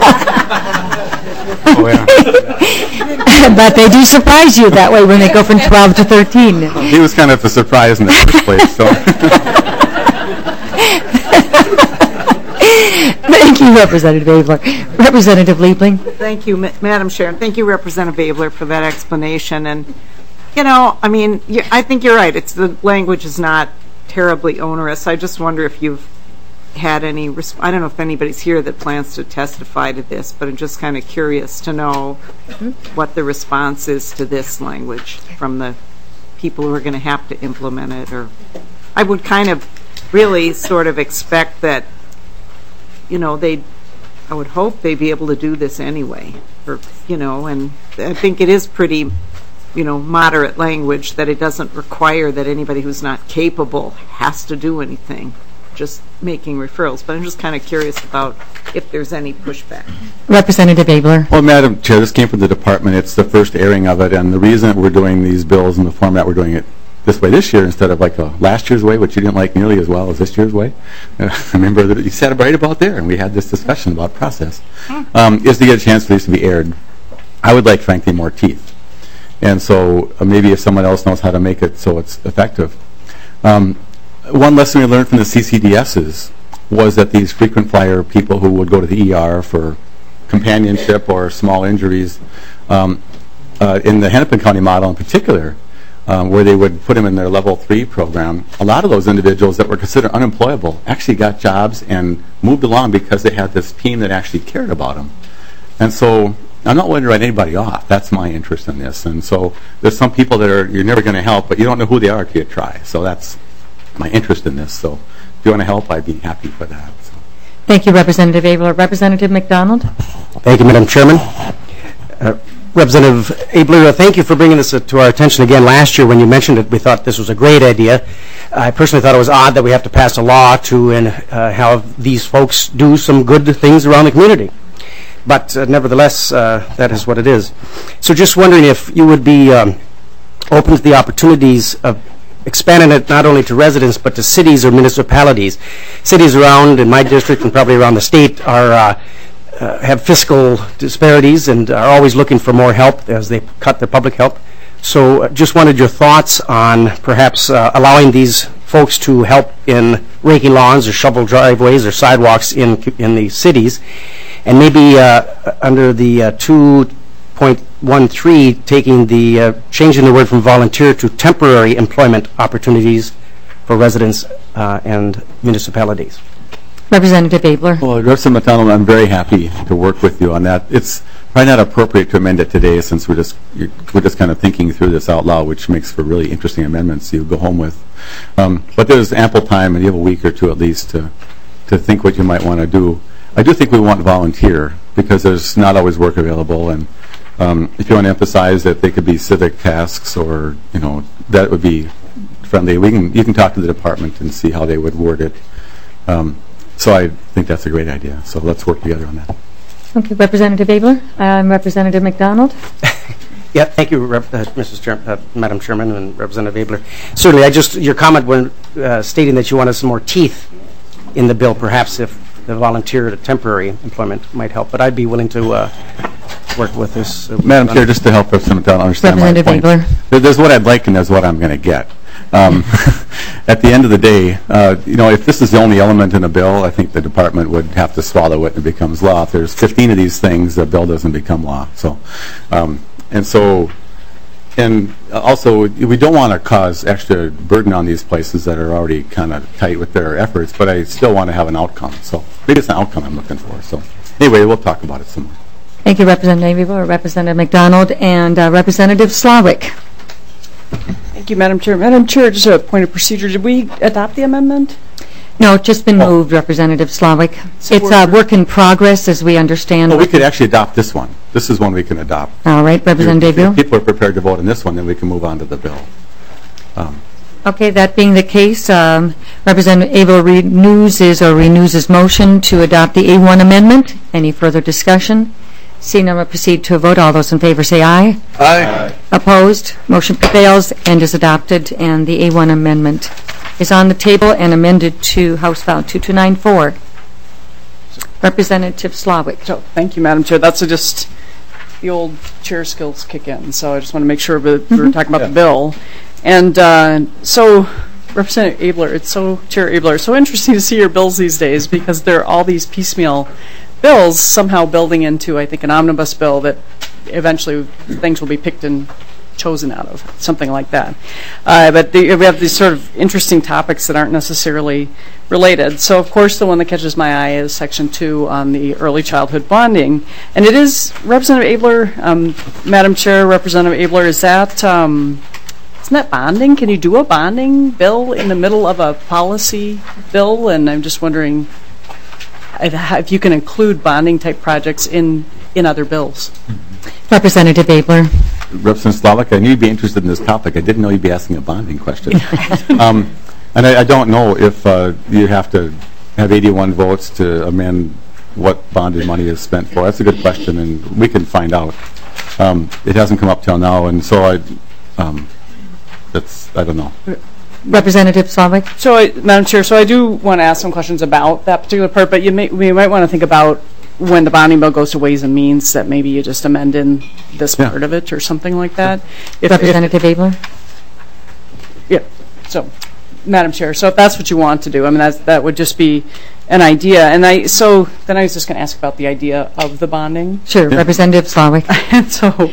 Oh, yeah. But they do surprise you that way when they go from 12 to 13. He was kind of a surprise in the first place, so. Thank you, Representative Abler. Representative Liebling. Thank you, Madam Chair. Thank you, Representative Abler, for that explanation. And, I think you're right. The language is not terribly onerous. I just wonder if you've had any, I don't know if anybody's here that plans to testify to this, but I'm just kind of curious to know what the response is to this language from the people who are going to have to implement it. Or I would kind of really sort of expect that, I would hope they'd be able to do this anyway, and I think it is pretty, moderate language, that it doesn't require that anybody who's not capable has to do anything, just making referrals. But I'm just kind of curious about if there's any pushback. Representative Abler. Well, Madam Chair, this came from the department. It's the first airing of it, and the reason that we're doing these bills in the format we're doing it this way this year instead of like last year's way, which you didn't like nearly as well as this year's way. I remember that you sat right about there, and we had this discussion about process, is to get a chance for these to be aired. I would like, frankly, more teeth. And so maybe if someone else knows how to make it so it's effective. One lesson we learned from the CCDSs was that these frequent flyer people who would go to the ER for companionship or small injuries, in the Hennepin County model in particular, where they would put them in their level 3 program, a lot of those individuals that were considered unemployable actually got jobs and moved along because they had this team that actually cared about them. And so I'm not willing to write anybody off. That's my interest in this. And so there's some people that you're never going to help, but you don't know who they are until you try. So that's my interest in this. So if you want to help, I'd be happy for that. So. Thank you, Representative Abler. Representative McDonald. Thank you, Madam Chairman. Representative Abler, thank you for bringing this to our attention again. Last year when you mentioned it, we thought this was a great idea. I personally thought it was odd that we have to pass a law to have these folks do some good things around the community. But nevertheless, that is what it is. So just wondering if you would be open to the opportunities of expanding it not only to residents but to cities or municipalities. Cities around in my district and probably around the state are have fiscal disparities and are always looking for more help as they cut their public help. So just wanted your thoughts on perhaps allowing these folks to help in raking lawns or shovel driveways or sidewalks in the cities, and maybe under the 2.13 taking the changing the word from volunteer to temporary employment opportunities for residents and municipalities. Representative Abler. Well, Representative McDonald, I'm very happy to work with you on that. It's probably not appropriate to amend it today since we're just kind of thinking through this out loud, which makes for really interesting amendments you go home with. But there's ample time, and you have a week or two at least to think what you might want to do. I do think we want volunteer because there's not always work available, and if you want to emphasize that they could be civic tasks or that would be friendly. You can talk to the department and see how they would word it. So I think that's a great idea. So let's work together on that. Okay, Representative Abler. Representative McDonald. Yeah, thank you, Madam Chairman and Representative Abler. Certainly, your comment when stating that you wanted some more teeth in the bill, perhaps if the volunteer temporary employment might help. But I'd be willing to work with this. Madam Chair, just to help Representative McDonald understand my point. Representative Abler. There's what I'd like and there's what I'm going to get. At the end of the day, if this is the only element in a bill, I think the department would have to swallow it and it becomes law. If there's 15 of these things, the bill doesn't become law. So, and also, we don't want to cause extra burden on these places that are already kind of tight with their efforts, but I still want to have an outcome. So maybe it's an outcome I'm looking for. So anyway, we'll talk about it some more. Thank you, Representative Abler, Representative McDonald, and Representative Slawick. Thank you, Madam Chair. Madam Chair, just a point of procedure. Did we adopt the amendment? No, it's just been moved, Representative Slawick. So it's a work in progress, as we understand. Well, we could actually adopt this one. This is one we can adopt. All right, Representative Abler. If people are prepared to vote on this one, then we can move on to the bill. Okay, that being the case, Representative Abler renews his motion to adopt the A1 amendment. Any further discussion? Seeing none, we'll proceed to a vote. All those in favor say aye. Aye. Opposed? Motion prevails and is adopted, and the A1 amendment is on the table and amended to House File 2294. Representative Slawick. So, thank you, Madam Chair. That's just the old chair skills kick in. So I just want to make sure we're talking about the bill. And so, Representative Abler, Chair Abler, it's so interesting to see your bills these days because there are all these piecemeal bills somehow building into, I think, an omnibus bill that eventually things will be picked and chosen out of, something like that. But we have these sort of interesting topics that aren't necessarily related. So, of course, the one that catches my eye is Section 2 on the early childhood bonding. And it is, Representative Abler, Madam Chair, Representative Abler, isn't that bonding? Can you do a bonding bill in the middle of a policy bill? And I'm just wondering if you can include bonding-type projects in other bills. Representative Abler. Representative Slawick, I knew you'd be interested in this topic. I didn't know you'd be asking a bonding question. And I don't know if you have to have 81 votes to amend what bonded money is spent for. That's a good question, and we can find out. It hasn't come up till now, and so I don't know. Representative Slawick. So, Madam Chair, I do want to ask some questions about that particular part, but we might want to think about when the bonding bill goes to Ways and Means that maybe you just amend in this part of it or something like that. Representative Abler. Yeah. So, Madam Chair, so if that's what you want to do, I mean, that would just be an idea. And then I was just going to ask about the idea of the bonding. Sure, Representative Slawick. And so,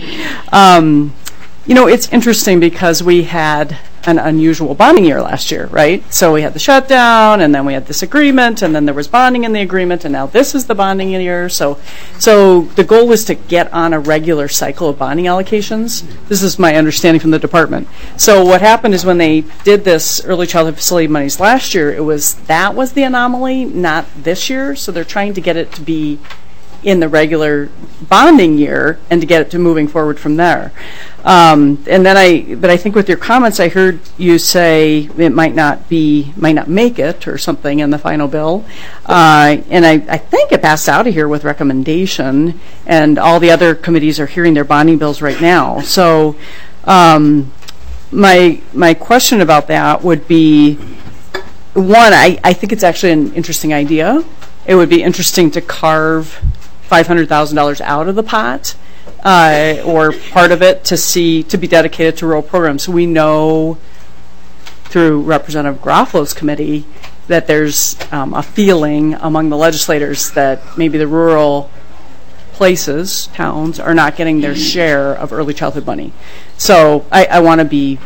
it's interesting because we had an unusual bonding year last year, right? So we had the shutdown, and then we had this agreement, and then there was bonding in the agreement, and now this is the bonding year. So the goal is to get on a regular cycle of bonding allocations. This is my understanding from the department. So what happened is when they did this early childhood facility monies last year, that was the anomaly, not this year. So they're trying to get it to be in the regular bonding year and to get it to moving forward from there. But I think with your comments, I heard you say it might not make it or something in the final bill. And I think it passed out of here with recommendation, and all the other committees are hearing their bonding bills right now. So my question about that would be, one, I think it's actually an interesting idea. It would be interesting to carve $500,000 out of the pot, or part of it to be dedicated to rural programs. We know through Representative Garofalo's committee that there's a feeling among the legislators that maybe the rural places, towns, are not getting their share of early childhood money. So I want to be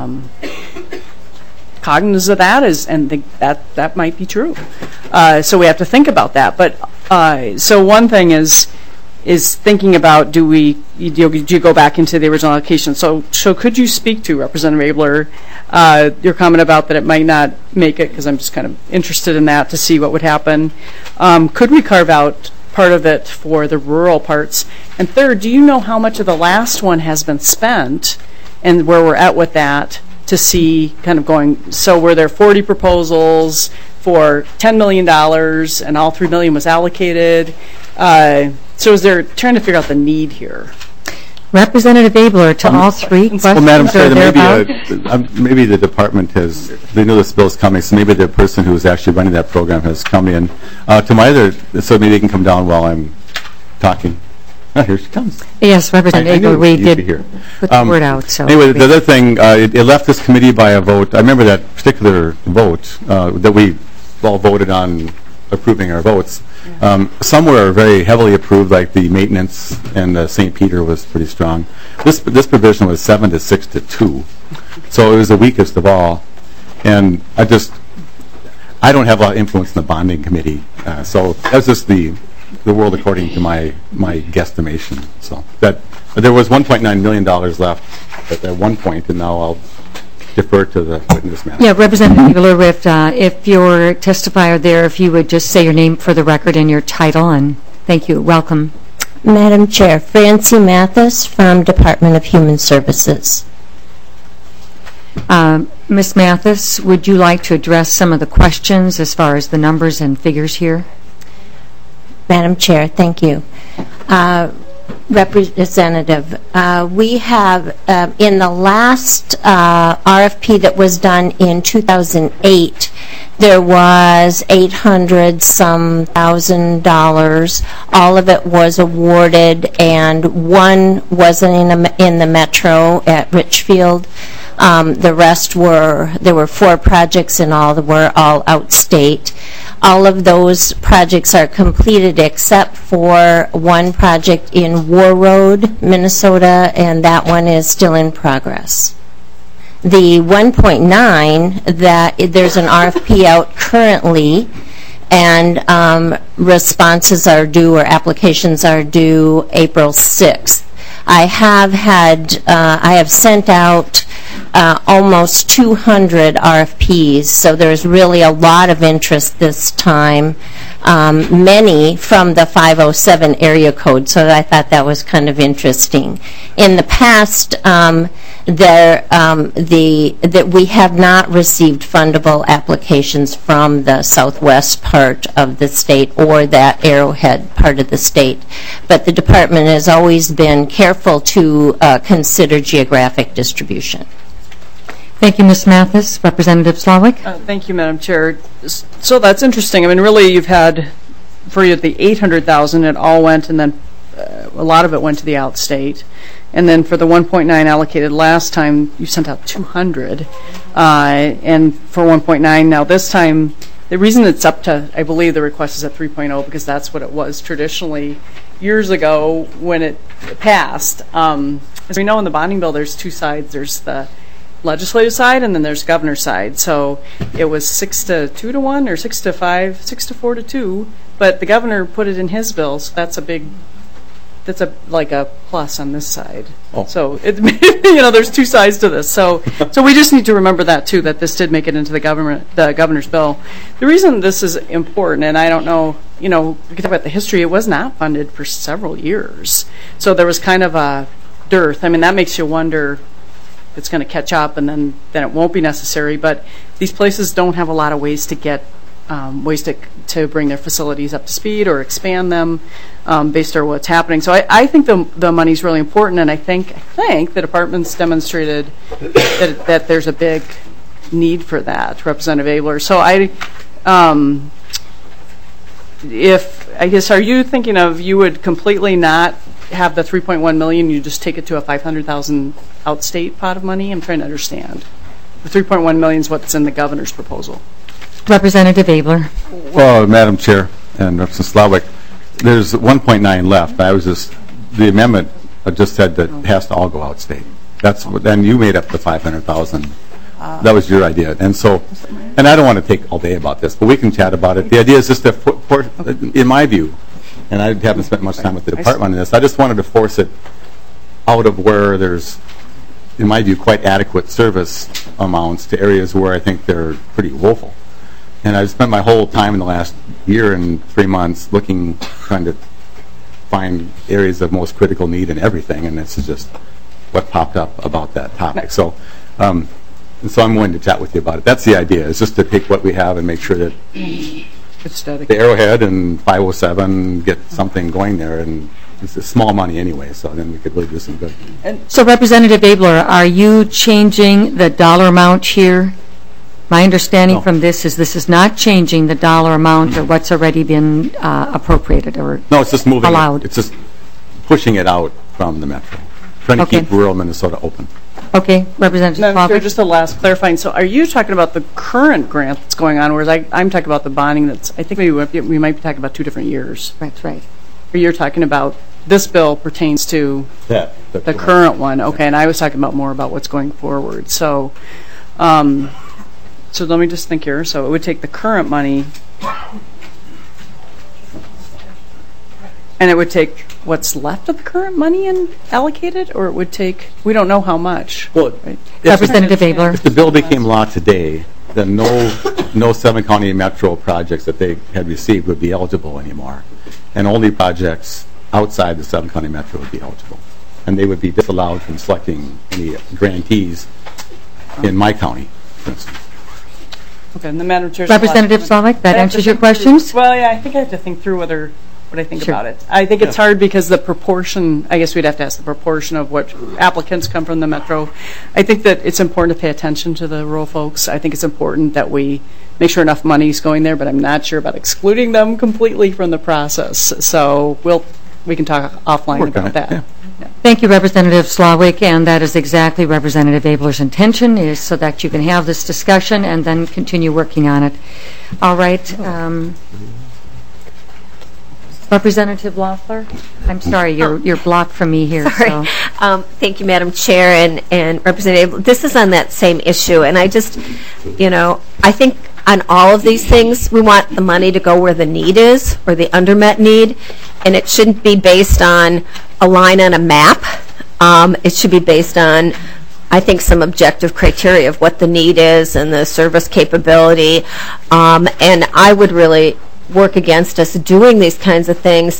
cognizant of that, and think that might be true. So we have to think about that. But so one thing is thinking about, do you go back into the original allocation? So could you speak to, Representative Abler, your comment about that it might not make it, because I'm just kind of interested in that to see what would happen. Could we carve out part of it for the rural parts? And third, do you know how much of the last one has been spent and where we're at with that, to see kind of going, so were there 40 proposals for $10 million and all $3 million was allocated? So is there, trying to figure out the need here? Representative Abler, to all three questions. Well, Madam Chair, or thereabout? maybe the department they know this bill is coming, so maybe the person who is actually running that program has come in. To my other, so maybe they can come down while I'm talking. Oh, here she comes. Yes, Representative Abler, we did here. put the word out. So anyway, the other thing, it left this committee by a vote. I remember that particular vote that we all voted on approving our votes. Some were very heavily approved, like the maintenance, and St. Peter was pretty strong. This provision was 7 to 6 to 2, so it was the weakest of all. And I don't have a lot of influence in the bonding committee, so that's just the world according to my guesstimation. So that there was $1.9 million left at one point, and now I'll defer to the witness manager. Yeah, Representative Abler, if your testifier there, if you would just say your name for the record and your title, and thank you. Welcome. Madam Chair, Francie Mathis from Department of Human Services. Ms. Mathis, would you like to address some of the questions as far as the numbers and figures here? Madam Chair, thank you. Representative, we have in the last RFP that was done in 2008, there was $800-some thousand. All of it was awarded, and one wasn't in the metro at Richfield. The rest there were 4 projects in all that were all outstate. All of those projects are completed except for one project in Warroad, Minnesota, and that one is still in progress. The 1.9, there's an RFP out currently, and responses are due, or applications are due, April 6th. I have sent out almost 200 RFPs, so there's really a lot of interest this time, many from the 507 area code, so I thought that was kind of interesting. In the past, that we have not received fundable applications from the southwest part of the state or that Arrowhead part of the state, but the department has always been careful to consider geographic distribution. Thank you, Ms. Mathis. Representative Slawick. Thank you, Madam Chair. So that's interesting. I mean, really, you've had, for you, the $800,000, it all went, and then a lot of it went to the outstate. And then for the 1.9 allocated last time, you sent out 200. And for 1.9, now this time, the reason it's up to, I believe the request is at 3.0, because that's what it was traditionally years ago when it passed. As we know, in the bonding bill, there's 2 sides. There's the legislative side, and then there's governor's side. So it was 6 to 2 to 1, or 6 to 5, 6 to 4 to 2. But the governor put it in his bill, so that's like a plus on this side. Oh. So there's 2 sides to this. So we just need to remember that too, that this did make it into the governor's bill. The reason this is important, and I don't know, we can talk about the history. It was not funded for several years, so there was kind of a dearth. I mean, that makes you wonder if it's going to catch up, and then it won't be necessary. But these places don't have a lot of ways to get to bring their facilities up to speed or expand them based on what's happening. So I think the money's really important, and I think the department's demonstrated that there's a big need for that, Representative Abler. So if I guess, are you thinking of you would completely not have the 3.1 million, you just take it to a 500,000 outstate pot of money? I'm trying to understand. The 3.1 million is what's in the governor's proposal. Representative Abler. Well, Madam Chair and Representative Slawick, there's 1.9 left. The amendment just said that it has to all go out state. Then you made up the 500,000. That was your idea. And so, and I don't want to take all day about this, but we can chat about it. The idea is just to, in my view, and I haven't spent much time with the department on this, I just wanted to force it out of where there's, in my view, quite adequate service amounts to areas where I think they're pretty woeful. And I've spent my whole time in the last year and 3 months trying to find areas of most critical need in everything, and this is just what popped up about that topic. So I'm willing to chat with you about it. That's the idea, is just to take what we have and make sure that the Arrowhead and 507 get something going there, and it's small money anyway, so then we could really do some good. So Representative Abler, are you changing the dollar amount here? My understanding from this is not changing the dollar amount or what's already been appropriated or no, it's just moving allowed. It's just pushing it out from the metro, trying to keep rural Minnesota open. Okay, Representative Madam Chair, Slavic. just the last clarifying. So are you talking about the current grant that's going on, whereas I'm talking about the bonding that's, I think we might be talking about 2 different years. That's right. Or you're talking about, this bill pertains to the current one. Okay, and I was talking about more about what's going forward. So, so let me just think here. So it would take the current money, and it would take what's left of the current money and allocate it, or it would take, we don't know how much. Well, Representative Abler. If the bill became law today, then no 7 county metro projects that they had received would be eligible anymore, and only projects outside the 7 county metro would be eligible, and they would be disallowed from selecting any grantees in my county, for instance. Okay, and the Madam Chair. Representative Slavic, that answers your questions? Well, yeah, I think I have to think through what I think about it. I think it's hard because the proportion, I guess we'd have to ask the proportion of what applicants come from the metro. I think that it's important to pay attention to the rural folks. I think it's important that we make sure enough money is going there, but I'm not sure about excluding them completely from the process. So we can talk offline about that. Yeah. Thank you, Representative Slawick, and that is exactly Representative Abler's intention, is so that you can have this discussion and then continue working on it. All right. Representative Loeffler? I'm sorry, you're blocked from me here. Sorry. So. Thank you, Madam Chair, and Representative. This is on that same issue, and I just, I think on all of these things, we want the money to go where the need is, or the undermet need, and it shouldn't be based on a line on a map. It should be based on, I think, some objective criteria of what the need is and the service capability, and I would really work against us doing these kinds of things.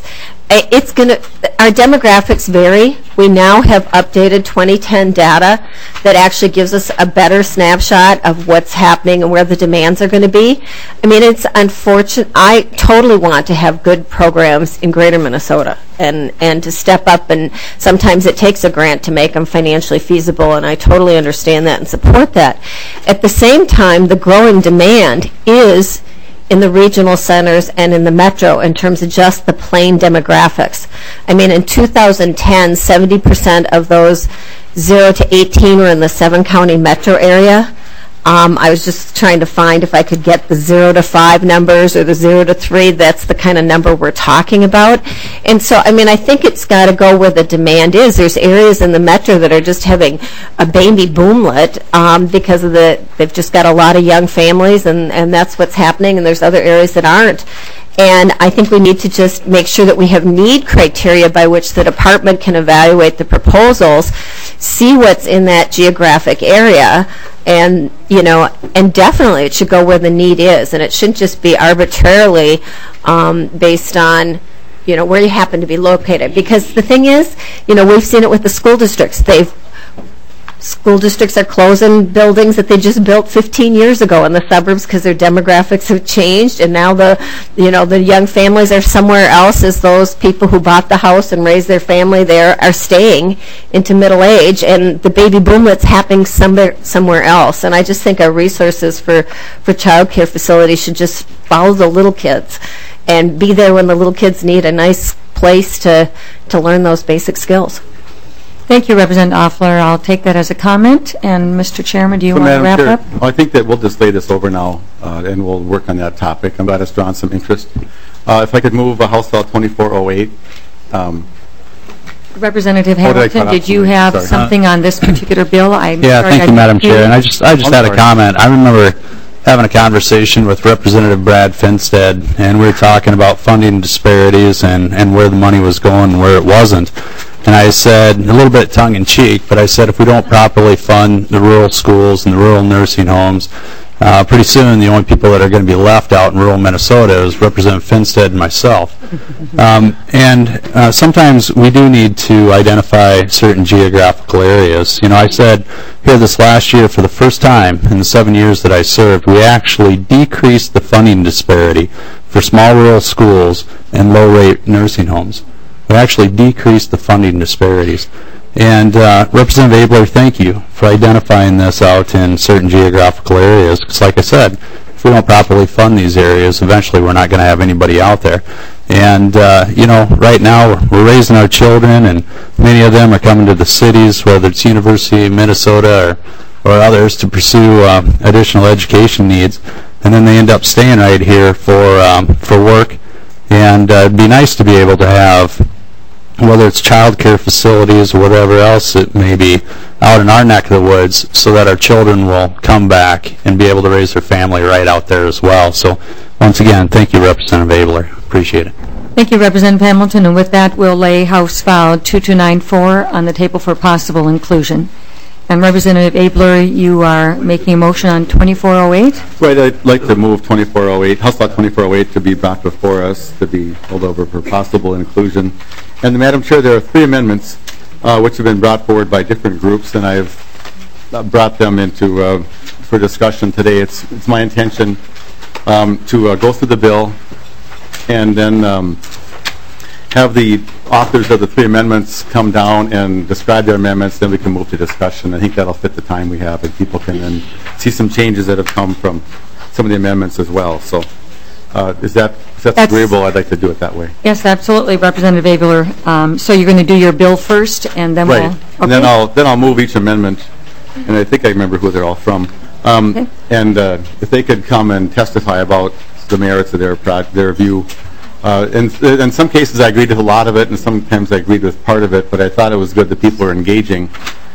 Our demographics vary. We now have updated 2010 data that actually gives us a better snapshot of what's happening and where the demands are going to be. I mean, it's unfortunate. I totally want to have good programs in greater Minnesota and to step up, and sometimes it takes a grant to make them financially feasible, and I totally understand that and support that. At the same time, the growing demand is in the regional centers and in the metro in terms of just the plain demographics. I mean, in 2010, 70% of those 0 to 18 were in the 7 county metro area. I was just trying to find if I could get the 0 to 5 numbers or the 0 to 3. That's the kind of number we're talking about. And so, I mean, I think it's got to go where the demand is. There's areas in the metro that are just having a baby boomlet because of they've just got a lot of young families, and that's what's happening, and there's other areas that aren't. And I think we need to just make sure that we have need criteria by which the department can evaluate the proposals, see what's in that geographic area, and definitely it should go where the need is, and it shouldn't just be arbitrarily based on where you happen to be located. Because the thing is, we've seen it with the school districts. School districts are closing buildings that they just built 15 years ago in the suburbs because their demographics have changed, and now the young families are somewhere else, as those people who bought the house and raised their family there are staying into middle age, and the baby boomlet's happening somewhere else. And I just think our resources for child care facilities should just follow the little kids. and be there when the little kids need a nice place to learn those basic skills. Thank you, Representative Offler. I'll take that as a comment. And Mr. Chairman, do you want to wrap up? I think that we'll just lay this over now, and we'll work on that topic. I'm glad it's drawn some interest. If I could move House Bill 2408. Representative Hamilton, did you have something on this particular bill? Yeah, thank you, Madam Chair. And I just had a comment. I remember having a conversation with Representative Brad Finstead, and we were talking about funding disparities and where the money was going and where it wasn't. And I said, a little bit tongue-in-cheek, but I said if we don't properly fund the rural schools and the rural nursing homes, pretty soon the only people that are going to be left out in rural Minnesota is Representative Finstead and myself. Sometimes we do need to identify certain geographical areas. You know, I said here this last year, for the first time in the 7 years that I served, we actually decreased the funding disparity for small rural schools and low-rate nursing homes. We actually decreased the funding disparities. And Representative Abler, thank you for identifying this out in certain geographical areas. Because like I said, if we don't properly fund these areas, eventually we're not going to have anybody out there. And, you know, right now we're raising our children, and many of them are coming to the cities, whether it's University of Minnesota or others, to pursue additional education needs. And then they end up staying right here for work. And it'd be nice to be able to have, whether it's child care facilities or whatever else it may be, out in our neck of the woods, so that our children will come back and be able to raise their family right out there as well. So once again, thank you, Representative Abler. Appreciate it. Thank you, Representative Hamilton. And with that, we'll lay House File 2294 on the table for possible inclusion. And Representative Abler, you are making a motion on 2408? Right, I'd like to move 2408, House Law 2408, to be brought before us, to be held over for possible inclusion. And Madam Chair, there are 3 amendments which have been brought forward by different groups, and I've brought them into for discussion today. It's my intention to go through the bill and then have the authors of the 3 amendments come down and describe their amendments, then we can move to discussion. I think that'll fit the time we have, and people can then see some changes that have come from some of the amendments as well. So if that's agreeable, I'd like to do it that way. Yes, absolutely, Representative Abler. So you're going to do your bill first, and then right. we'll... Okay. And then I'll move each amendment, and I think I remember who they're all from. Okay. And if they could come and testify about the merits of their view. In some cases, I agreed with a lot of it, and sometimes I agreed with part of it, but I thought it was good that people were engaging.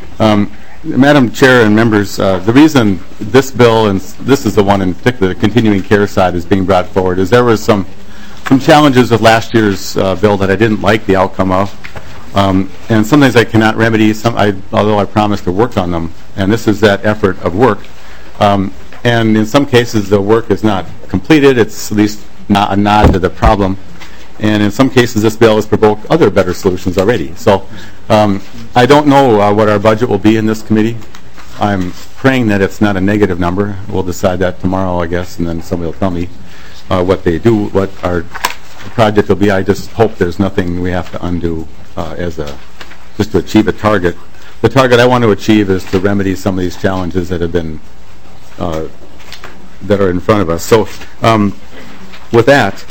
Madam Chair and members, the reason this bill, and this is the one in particular, the continuing care side, is being brought forward, is there was some challenges with last year's bill that I didn't like the outcome of. And sometimes I cannot remedy, although I promised to work on them. And this is that effort of work. And in some cases, the work is not completed. It's at least not a nod to the problem. And in some cases, this bill has provoked other better solutions already. So I don't know what our budget will be in this committee. I'm praying that it's not a negative number. We'll decide that tomorrow, I guess, and then somebody will tell me what they do, what our project will be. I just hope there's nothing we have to undo just to achieve a target. The target I want to achieve is to remedy some of these challenges that have been that are in front of us. So with that,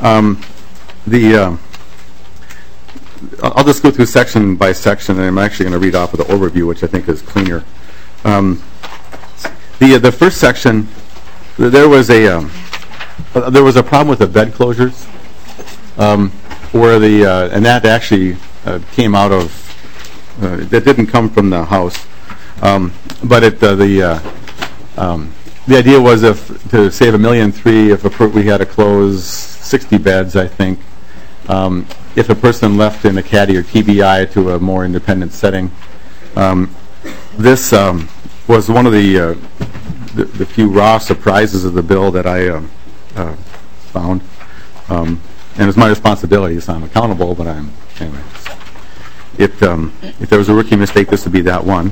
I'll just go through section by section, and I'm actually going to read off of the overview, which I think is cleaner. The first section, there was a problem with the bed closures, where and that actually came out of that didn't come from the House, but the idea was to save $1.3 million if we had to close 60 beds, I think, if a person left in a CADI or TBI to a more independent setting. This was one of the few raw surprises of the bill that I found, and it's my responsibility, so I'm accountable. But anyway. If there was a rookie mistake, this would be that one.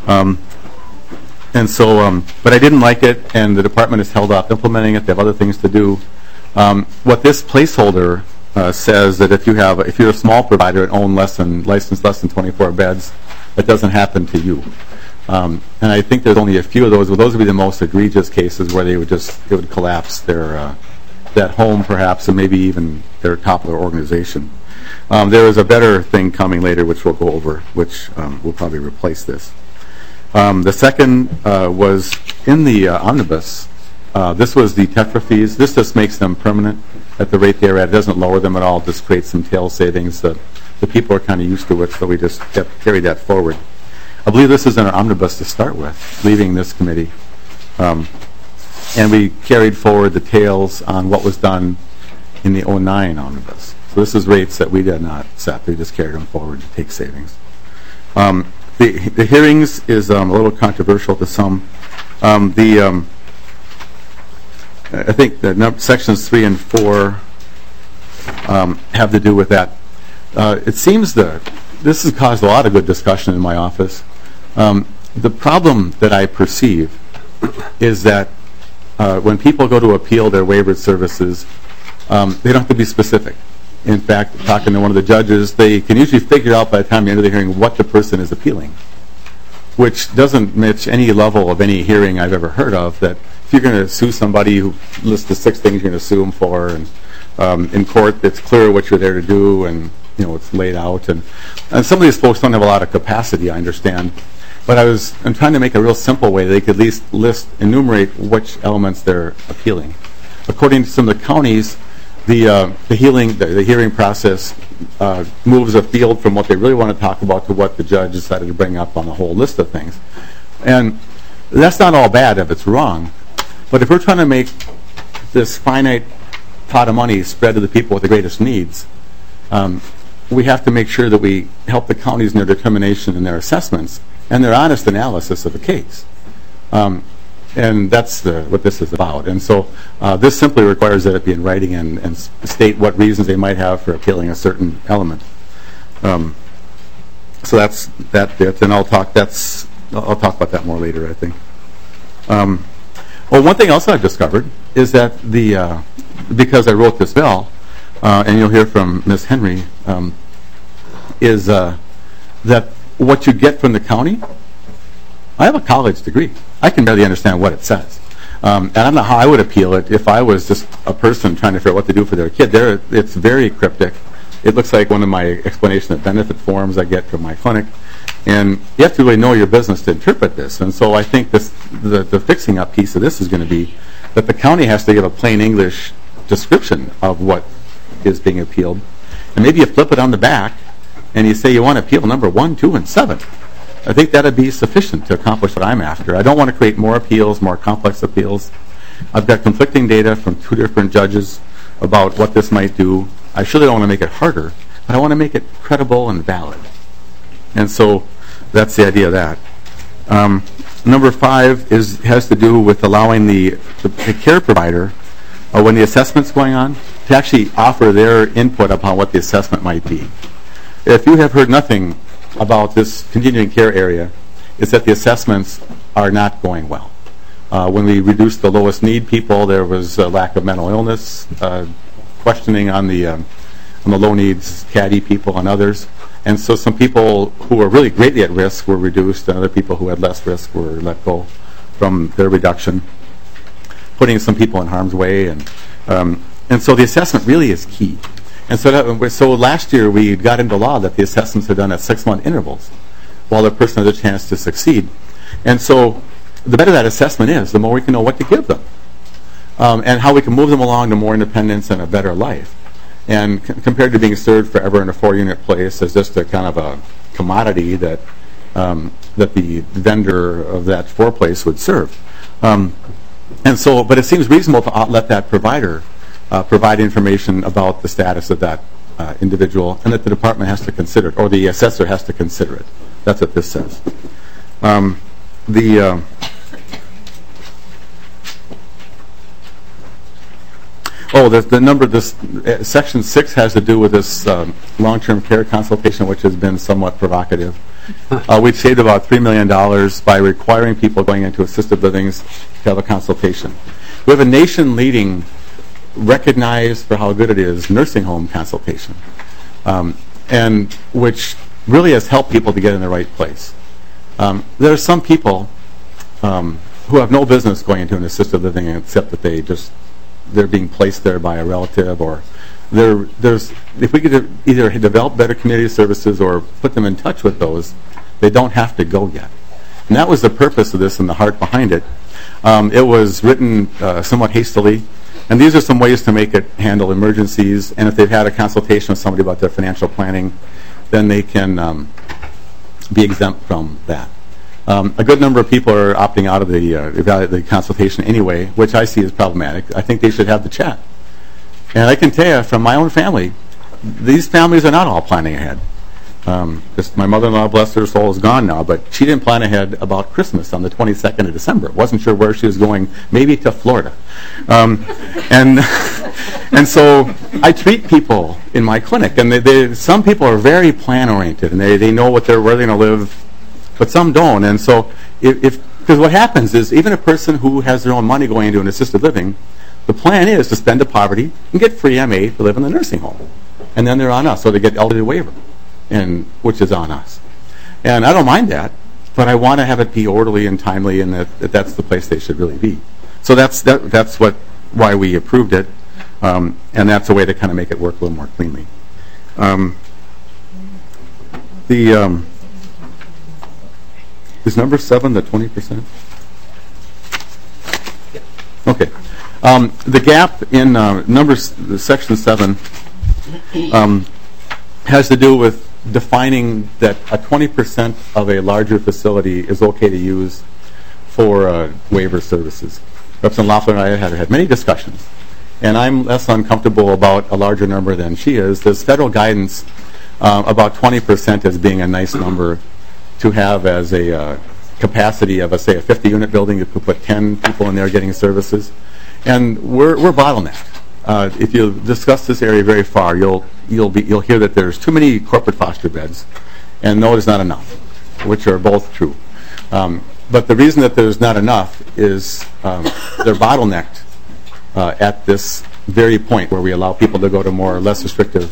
And so, but I didn't like it, and the department has held off implementing it. They have other things to do. What this placeholder says that if you're a small provider and licensed less than 24 beds, that doesn't happen to you. And I think there's only a few of those. Well, those would be the most egregious cases where it would collapse their that home perhaps, and maybe even their top of their organization. There is a better thing coming later, which we'll go over, which will probably replace this. The second was in the omnibus. This was the Tetra fees. This just makes them permanent at the rate they're at. It doesn't lower them at all. Just creates some tail savings. The people are kind of used to it, so we just carried that forward. I believe this is in our omnibus to start with, leaving this committee. And we carried forward the tails on what was done in the 09 omnibus. So this is rates that we did not set. We just carried them forward to take savings. The hearings is a little controversial to some. I think that sections 3 and 4 have to do with that. It seems that this has caused a lot of good discussion in my office. The problem that I perceive is that when people go to appeal their waivered services, they don't have to be specific. In fact, talking to one of the judges, they can usually figure out by the time you enter the hearing what the person is appealing, which doesn't match any level of any hearing I've ever heard of, that if you're going to sue somebody who lists the 6 things you're going to sue them for, and in court it's clear what you're there to do, and it's laid out. And some of these folks don't have a lot of capacity, I understand. But I'm trying to make a real simple way they could at least enumerate which elements they're appealing. According to some of the counties, the hearing process moves afield from what they really want to talk about to what the judge decided to bring up on the whole list of things. And that's not all bad if it's wrong. But if we're trying to make this finite pot of money spread to the people with the greatest needs, we have to make sure that we help the counties in their determination and their assessments and their honest analysis of the case. And that's what this is about. And so this simply requires that it be in writing and state what reasons they might have for appealing a certain element. So that's that bit, and I'll talk about that more later, I think. Well, one thing else I've discovered is that because I wrote this bill, and you'll hear from Ms. Henry, is that what you get from the county, I have a college degree. I can barely understand what it says. And I don't know how I would appeal it if I was just a person trying to figure out what to do for their kid. It's very cryptic. It looks like one of my explanation of benefit forms I get from my clinic. And you have to really know your business to interpret this. And so I think the fixing up piece of this is going to be that the county has to give a plain English description of what is being appealed. And maybe you flip it on the back and you say you want to appeal number 1, 2, and 7. I think that would be sufficient to accomplish what I'm after. I don't want to create more appeals, more complex appeals. I've got conflicting data from 2 different judges about what this might do. I surely don't want to make it harder, but I want to make it credible and valid. And so that's the idea of that. Number 5 has to do with allowing the care provider, when the assessment's going on, to actually offer their input upon what the assessment might be. If you have heard nothing about this continuing care area, it's that the assessments are not going well. When we reduced the lowest need people, there was a lack of mental illness, questioning on the low needs caddy people and others. And so some people who were really greatly at risk were reduced, and other people who had less risk were let go from their reduction, putting some people in harm's way. And so the assessment really is key. And so last year we got into law that the assessments are done at 6-month intervals while the person has a chance to succeed. And so the better that assessment is, the more we can know what to give them and how we can move them along to more independence and a better life. And compared to being served forever in a 4-unit place as just a kind of a commodity that the vendor of that 4 place would serve. But it seems reasonable to let that provider provide information about the status of that individual, and that the department has to consider it, or the assessor has to consider it. That's what this says. Section 6 has to do with this long-term care consultation, which has been somewhat provocative. We've saved about $3 million by requiring people going into assisted livings to have a consultation. We have a nation-leading, recognized for how good it is, nursing home consultation, and which really has helped people to get in the right place. There are some people who have no business going into an assisted living except that they just they're being placed there by a relative, or if we could either develop better community services or put them in touch with those, they don't have to go yet. And that was the purpose of this and the heart behind it. It was written somewhat hastily, and these are some ways to make it handle emergencies, and if they've had a consultation with somebody about their financial planning, then they can be exempt from that. A good number of people are opting out of the consultation anyway, which I see as problematic. I think they should have the chat. And I can tell you from my own family, these families are not all planning ahead. Because my mother-in-law, bless her soul, is gone now, but she didn't plan ahead about Christmas on the 22nd of December. Wasn't sure where she was going, maybe to Florida. And so I treat people in my clinic, and some people are very plan-oriented, and they know where they're going to live, but some don't. And so because what happens is even a person who has their own money going into an assisted living, the plan is to spend to poverty and get free MA to live in the nursing home. And then they're on us, so they get elderly waiver, which is on us. And I don't mind that, but I want to have it be orderly and timely, and that's the place they should really be. So that's why we approved it, and that's a way to kind of make it work a little more cleanly. Is number 7 the 20%? Okay. The gap in section 7 has to do with defining that a 20% of a larger facility is okay to use for waiver services. Representative Loeffler and I have had many discussions, and I'm less uncomfortable about a larger number than she is. There's federal guidance about 20% as being a nice number to have as a capacity of, say, a 50-unit building. You could put 10 people in there getting services. And we're bottlenecked. If you discuss this area very far, you'll hear that there's too many corporate foster beds, and no, there's not enough, which are both true. But the reason that there's not enough is they're bottlenecked at this very point where we allow people to go to less restrictive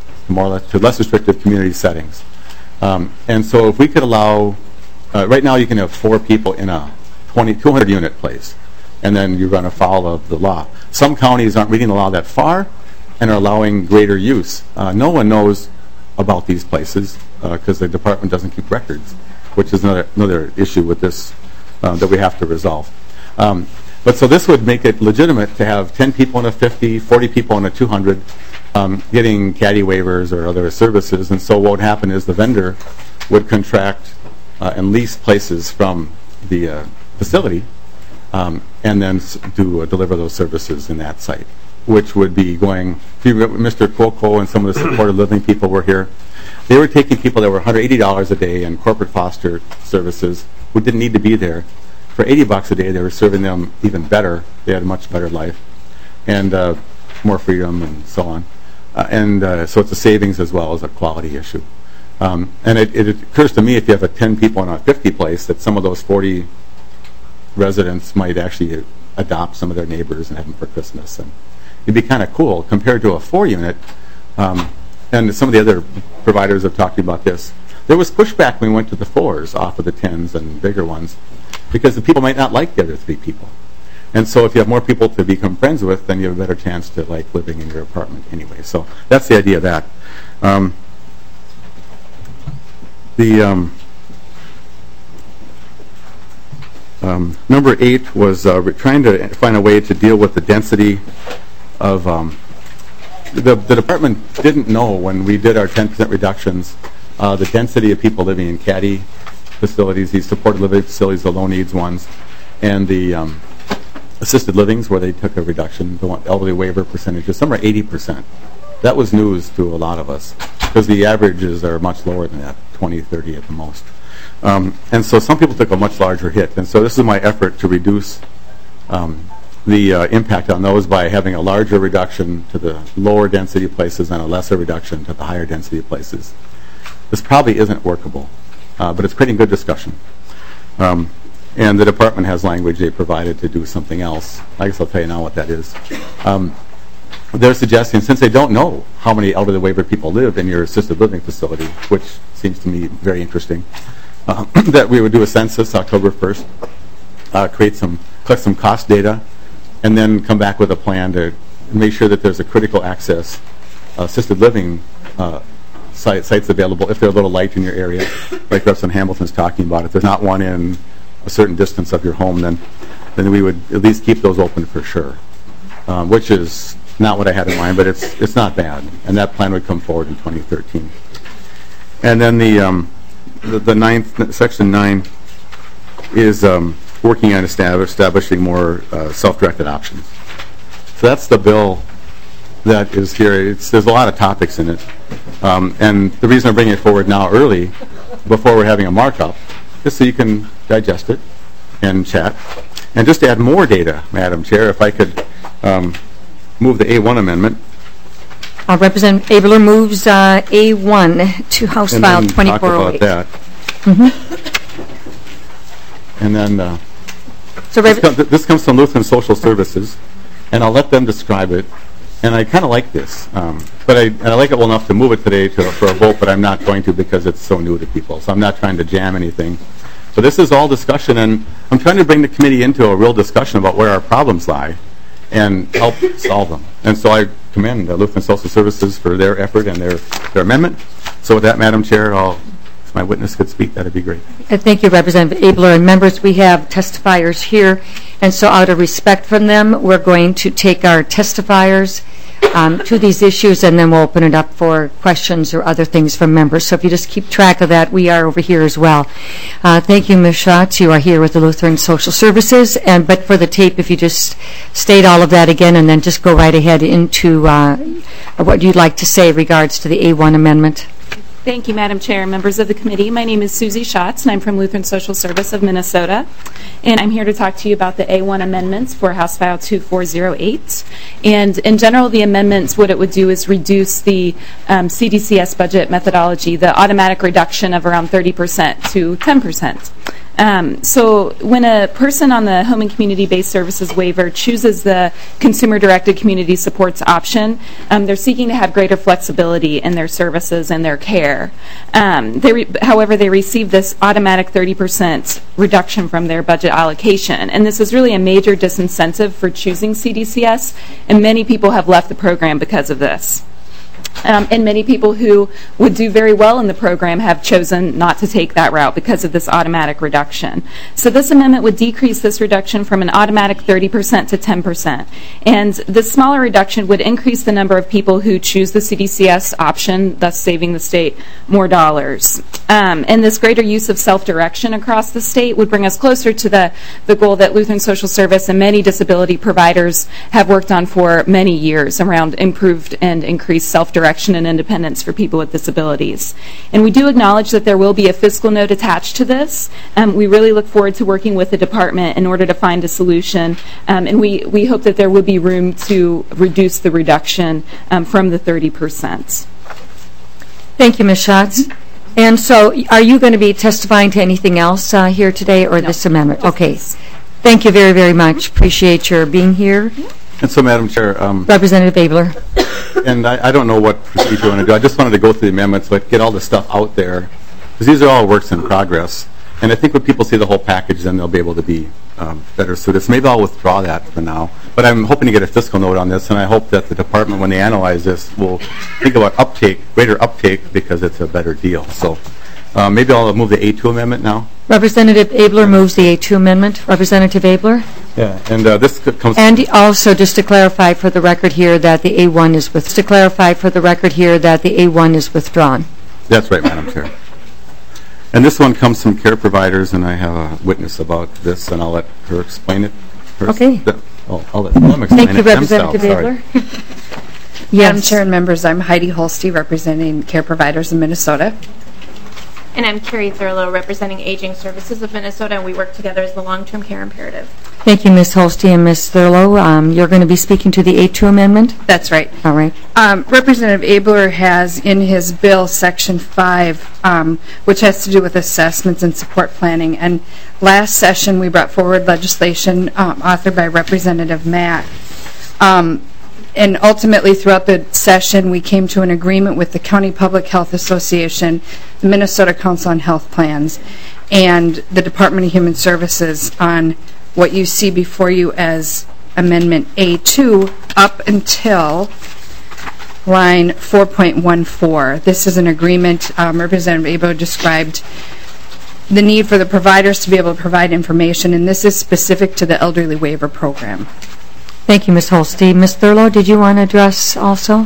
community settings. And so if we could allow, right now you can have 4 people in a 200-unit place, and then you run afoul of the law. Some counties aren't reading the law that far and are allowing greater use. No one knows about these places because the department doesn't keep records, which is another issue with this that we have to resolve. But so this would make it legitimate to have 10 people in a 50, 40 people in a 200 getting caddy waivers or other services. And so what would happen is the vendor would contract and lease places from the facility and then deliver those services in that site, which would be going, Mr. Cuoco and some of the supported living people were here. They were taking people that were $180 a day in corporate foster services who didn't need to be there. For $80 a day, they were serving them even better. They had a much better life and more freedom and so on. So it's a savings as well as a quality issue. And it occurs to me if you have a 10 people in a 50 place that some of those 40 residents might actually adopt some of their neighbors and have them for Christmas. And it'd be kind of cool compared to a 4-unit. And some of the other providers have talked about this. There was pushback when we went to the 4s off of the 10s and bigger ones because the people might not like the other 3 people. And so if you have more people to become friends with, then you have a better chance to like living in your apartment anyway. So that's the idea of that. Number 8 was trying to find a way to deal with the density of the department didn't know when we did our 10% reductions the density of people living in caddy facilities, these supported living facilities, the low needs ones, and the assisted livings where they took a reduction, the elderly waiver percentages. Some are 80%. That was news to a lot of us because the averages are much lower than that, 20, 30 at the most. And so some people took a much larger hit. And so this is my effort to reduce the impact on those by having a larger reduction to the lower density places and a lesser reduction to the higher density places. This probably isn't workable, but it's creating good discussion. And the department has language they provided to do something else. I guess I'll tell you now what that is. They're suggesting, since they don't know how many elderly waiver people live in your assisted living facility, which seems to me very interesting, that we would do a census October 1st, collect some cost data, and then come back with a plan to make sure that there's a critical access assisted living sites available if they're a little light in your area, like Representative Hamilton's talking about. If there's not one in a certain distance of your home, then we would at least keep those open for sure, which is not what I had in mind, but it's not bad, and that plan would come forward in 2013. And then the ninth, Section 9, is working on establishing more self-directed options. So that's the bill that is here. There's a lot of topics in it. And the reason I'm bringing it forward now early, before we're having a markup, is so you can digest it and chat. And just to add more data, Madam Chair, if I could move the A1 amendment. Representative Abler moves A1 to House and File then 2408. talk about that. And then this comes from Lutheran Social Services, and I'll let them describe it. And I kind of like this, but I like it well enough to move it today for a vote, but I'm not going to because it's so new to people. So I'm not trying to jam anything. So this is all discussion, and I'm trying to bring the committee into a real discussion about where our problems lie and help solve them. And so I commend Lutheran Social Services for their effort and their amendment. So with that, Madam Chair, if my witness could speak, that would be great. Thank you, Representative Abler. And members, we have testifiers here, and so out of respect from them, we're going to take our testifiers to these issues, and then we'll open it up for questions or other things from members. So if you just keep track of that, we are over here as well. Thank you, Ms. Schatz. You are here with the Lutheran Social Services. But for the tape, if you just state all of that again, and then just go right ahead into what you'd like to say in regards to the A1 amendment. Thank you, Madam Chair, members of the committee. My name is Susie Schatz, and I'm from Lutheran Social Service of Minnesota. And I'm here to talk to you about the A1 amendments for House File 2408. And in general, the amendments, what it would do is reduce the CDCS budget methodology, the automatic reduction of around 30% to 10%. So when a person on the Home and Community-Based Services waiver chooses the consumer-directed community supports option, they're seeking to have greater flexibility in their services and their care. However, they receive this automatic 30% reduction from their budget allocation, and this is really a major disincentive for choosing CDCS, and many people have left the program because of this. And many people who would do very well in the program have chosen not to take that route because of this automatic reduction. So this amendment would decrease this reduction from an automatic 30% to 10%. And this smaller reduction would increase the number of people who choose the CDCS option, thus saving the state more dollars. And this greater use of self-direction across the state would bring us closer to the goal that Lutheran Social Service and many disability providers have worked on for many years around improved and increased self-direction and independence for people with disabilities. And we do acknowledge that there will be a fiscal note attached to this. We really look forward to working with the department in order to find a solution. And we hope that there will be room to reduce the reduction from the 30%. Thank you, Ms. Schatz. And so are you going to be testifying to anything else here today or this amendment? Okay. Thank you very, very much. Appreciate your being here. And so, Madam Chair, Representative Abler. And I don't know what procedure you want to do. I just wanted to go through the amendments, but get all the stuff out there, because these are all works in progress. And I think when people see the whole package, then they'll be able to be better suited. So maybe I'll withdraw that for now. But I'm hoping to get a fiscal note on this, and I hope that the department, when they analyze this, will think about greater uptake, because it's a better deal. So maybe I'll move the A2 amendment now. Representative Abler moves the A2 amendment. Representative Abler? Yeah, and this comes... And also, just to clarify for the record here that the A1 is withdrawn. That's right, Madam Chair. And this one comes from care providers, and I have a witness about this, and I'll let her explain it first. Okay. I'll let them explain Thank you, Representative Abler. Yes. Madam Chair and members, I'm Heidi Holste, representing care providers in Minnesota. And I'm Carrie Thurlow, representing Aging Services of Minnesota, and we work together as the Long-Term Care Imperative. Thank you, Ms. Holste and Ms. Thurlow. You're going to be speaking to the A2 amendment? That's right. All right. Representative Abler has in his bill Section 5, which has to do with assessments and support planning. And last session we brought forward legislation authored by Representative Mack. And ultimately, throughout the session, we came to an agreement with the County Public Health Association, the Minnesota Council on Health Plans, and the Department of Human Services on what you see before you as Amendment A2 up until line 4.14. This is an agreement. Representative Abler described the need for the providers to be able to provide information, and this is specific to the elderly waiver program. Thank you, Ms. Holstein. Ms. Thurlow, did you want to address also?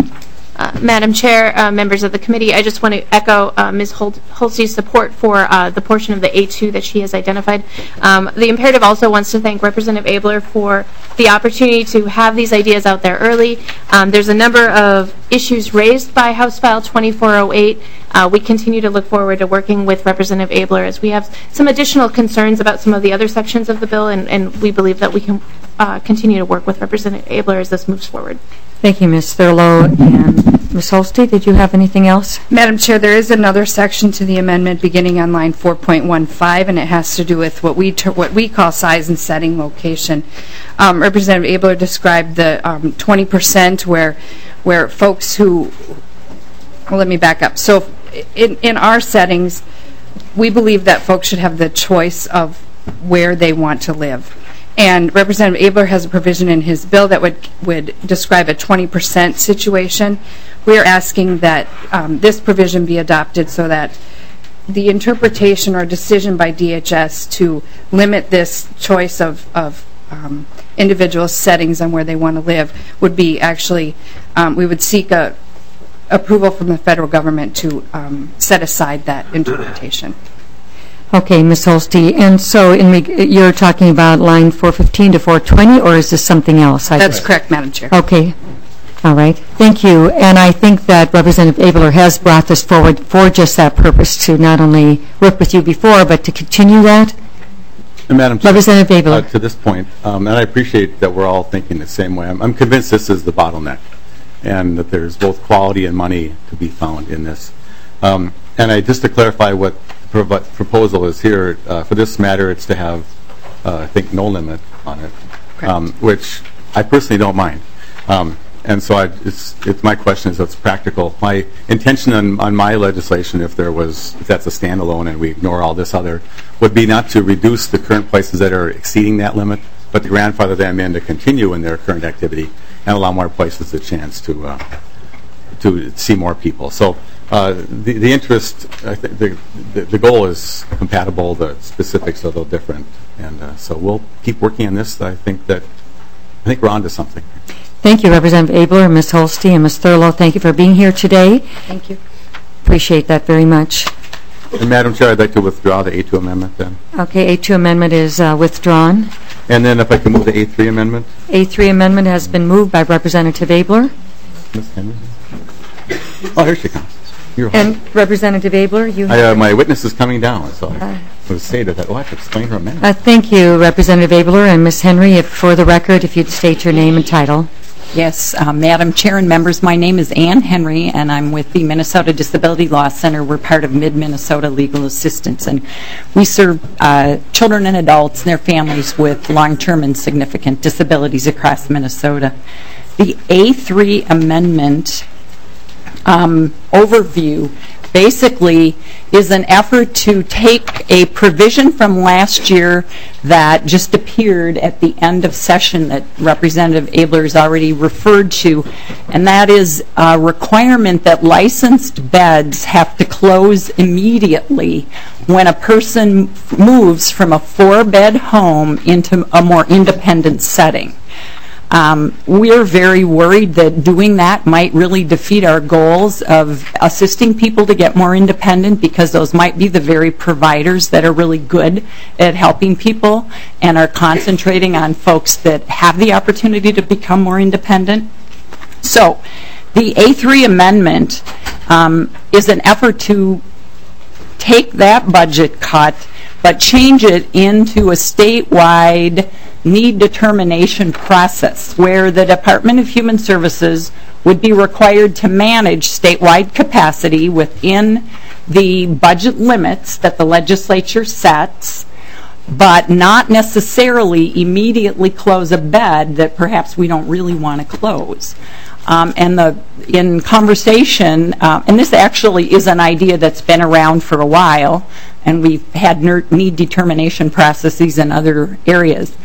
Madam Chair, members of the committee, I just want to echo Ms. Holstein's support for the portion of the A2 that she has identified. The Imperative also wants to thank Representative Abler for the opportunity to have these ideas out there early. There's a number of issues raised by House File 2408. We continue to look forward to working with Representative Abler as we have some additional concerns about some of the other sections of the bill, and we believe that we can continue to work with Representative Abler as this moves forward. Thank you, Ms. Thurlow. And Ms. Holstein, did you have anything else? Madam Chair, there is another section to the amendment beginning on line 4.15, and it has to do with what we call size and setting location. Representative Abler described the 20% where folks who, well, let me back up. So in our settings, we believe that folks should have the choice of where they want to live. And Representative Abler has a provision in his bill that would describe a 20% situation. We are asking that this provision be adopted so that the interpretation or decision by DHS to limit this choice of individual settings on where they want to live would be actually, we would seek approval from the federal government to set aside that interpretation. Okay, Ms. Holstein. And so you're talking about line 415 to 420, or is this something else? That's correct, Madam Chair. Okay. All right. Thank you. And I think that Representative Abler has brought this forward for just that purpose, to not only work with you before, but to continue that. And Madam Chair, Representative Abler. To this point, and I appreciate that we're all thinking the same way. I'm convinced this is the bottleneck, and that there's both quality and money to be found in this. And just to clarify what proposal is here, for this matter, it's to have, I think, no limit on it, which I personally don't mind. And so it's my question is, it's practical. My intention on my legislation, if that's a standalone and we ignore all this other, would be not to reduce the current places that are exceeding that limit, but to grandfather them in to continue in their current activity and allow more places a chance to see more people. So the interest, I think the goal is compatible. The specifics are a little different, and so we'll keep working on this. I think we're on to something. Thank you, Representative Abler, Ms. Holstein, and Ms. Thurlow. Thank you for being here today. Thank you. Appreciate that very much. And Madam Chair, I'd like to withdraw the A2 amendment then. Okay, A2 amendment is withdrawn. And then if I can move the A3 amendment. A3 amendment has been moved by Representative Abler. Ms. Henry? Oh, here she comes. And Representative Abler, you my witness is coming down, so I would say that I have to explain her amendment. Thank you, Representative Abler. And Ms. Henry, for the record, if you'd state your name and title. Yes, Madam Chair and members, my name is Ann Henry, and I'm with the Minnesota Disability Law Center. We're part of Mid-Minnesota Legal Assistance, and we serve children and adults and their families with long-term and significant disabilities across Minnesota. The A3 amendment overview basically is an effort to take a provision from last year that just appeared at the end of session that Representative Abler has already referred to, and that is a requirement that licensed beds have to close immediately when a person moves from a 4-bed home into a more independent setting. We're very worried that doing that might really defeat our goals of assisting people to get more independent, because those might be the very providers that are really good at helping people and are concentrating on folks that have the opportunity to become more independent. So the A3 amendment is an effort to take that budget cut but change it into a statewide need determination process where the Department of Human Services would be required to manage statewide capacity within the budget limits that the legislature sets, but not necessarily immediately close a bed that perhaps we don't really want to close. In conversation, and this actually is an idea that's been around for a while, and we've had need determination processes in other areas.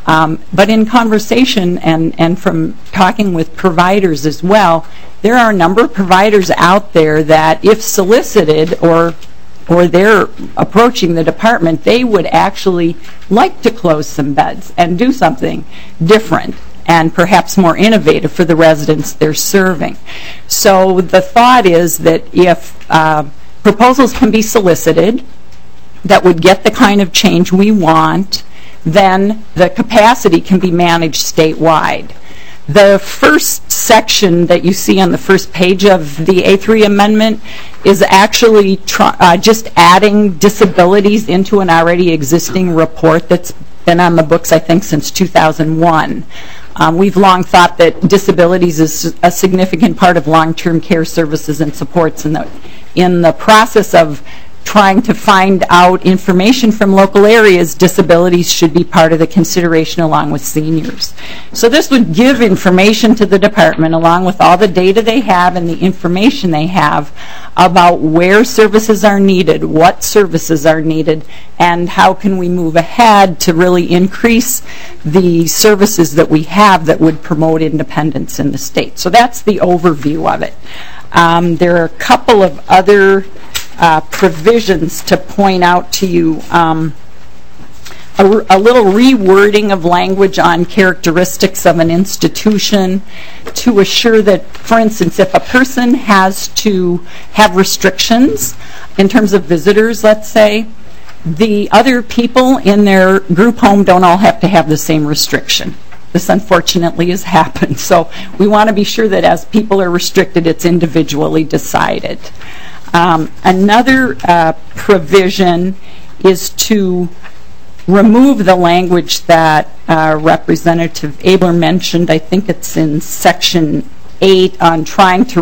But in conversation and from talking with providers as well, there are a number of providers out there that if solicited or they're approaching the department, they would actually like to close some beds and do something different and perhaps more innovative for the residents they're serving. So the thought is that if proposals can be solicited that would get the kind of change we want, then the capacity can be managed statewide. The first section that you see on the first page of the A3 amendment is actually just adding disabilities into an already existing report that's been on the books, I think, since 2001. We've long thought that disabilities is a significant part of long-term care services and supports. In the process of trying to find out information from local areas, disabilities should be part of the consideration along with seniors. So this would give information to the department along with all the data they have and the information they have about where services are needed, what services are needed, and how can we move ahead to really increase the services that we have that would promote independence in the state. So that's the overview of it. There are a couple of other provisions to point out to you. A little rewording of language on characteristics of an institution to assure that, for instance, if a person has to have restrictions in terms of visitors, let's say, the other people in their group home don't all have to have the same restriction. This unfortunately has happened. So we want to be sure that as people are restricted, it's individually decided. Another provision is to remove the language that Representative Abler mentioned. I think it's in Section 8 on trying to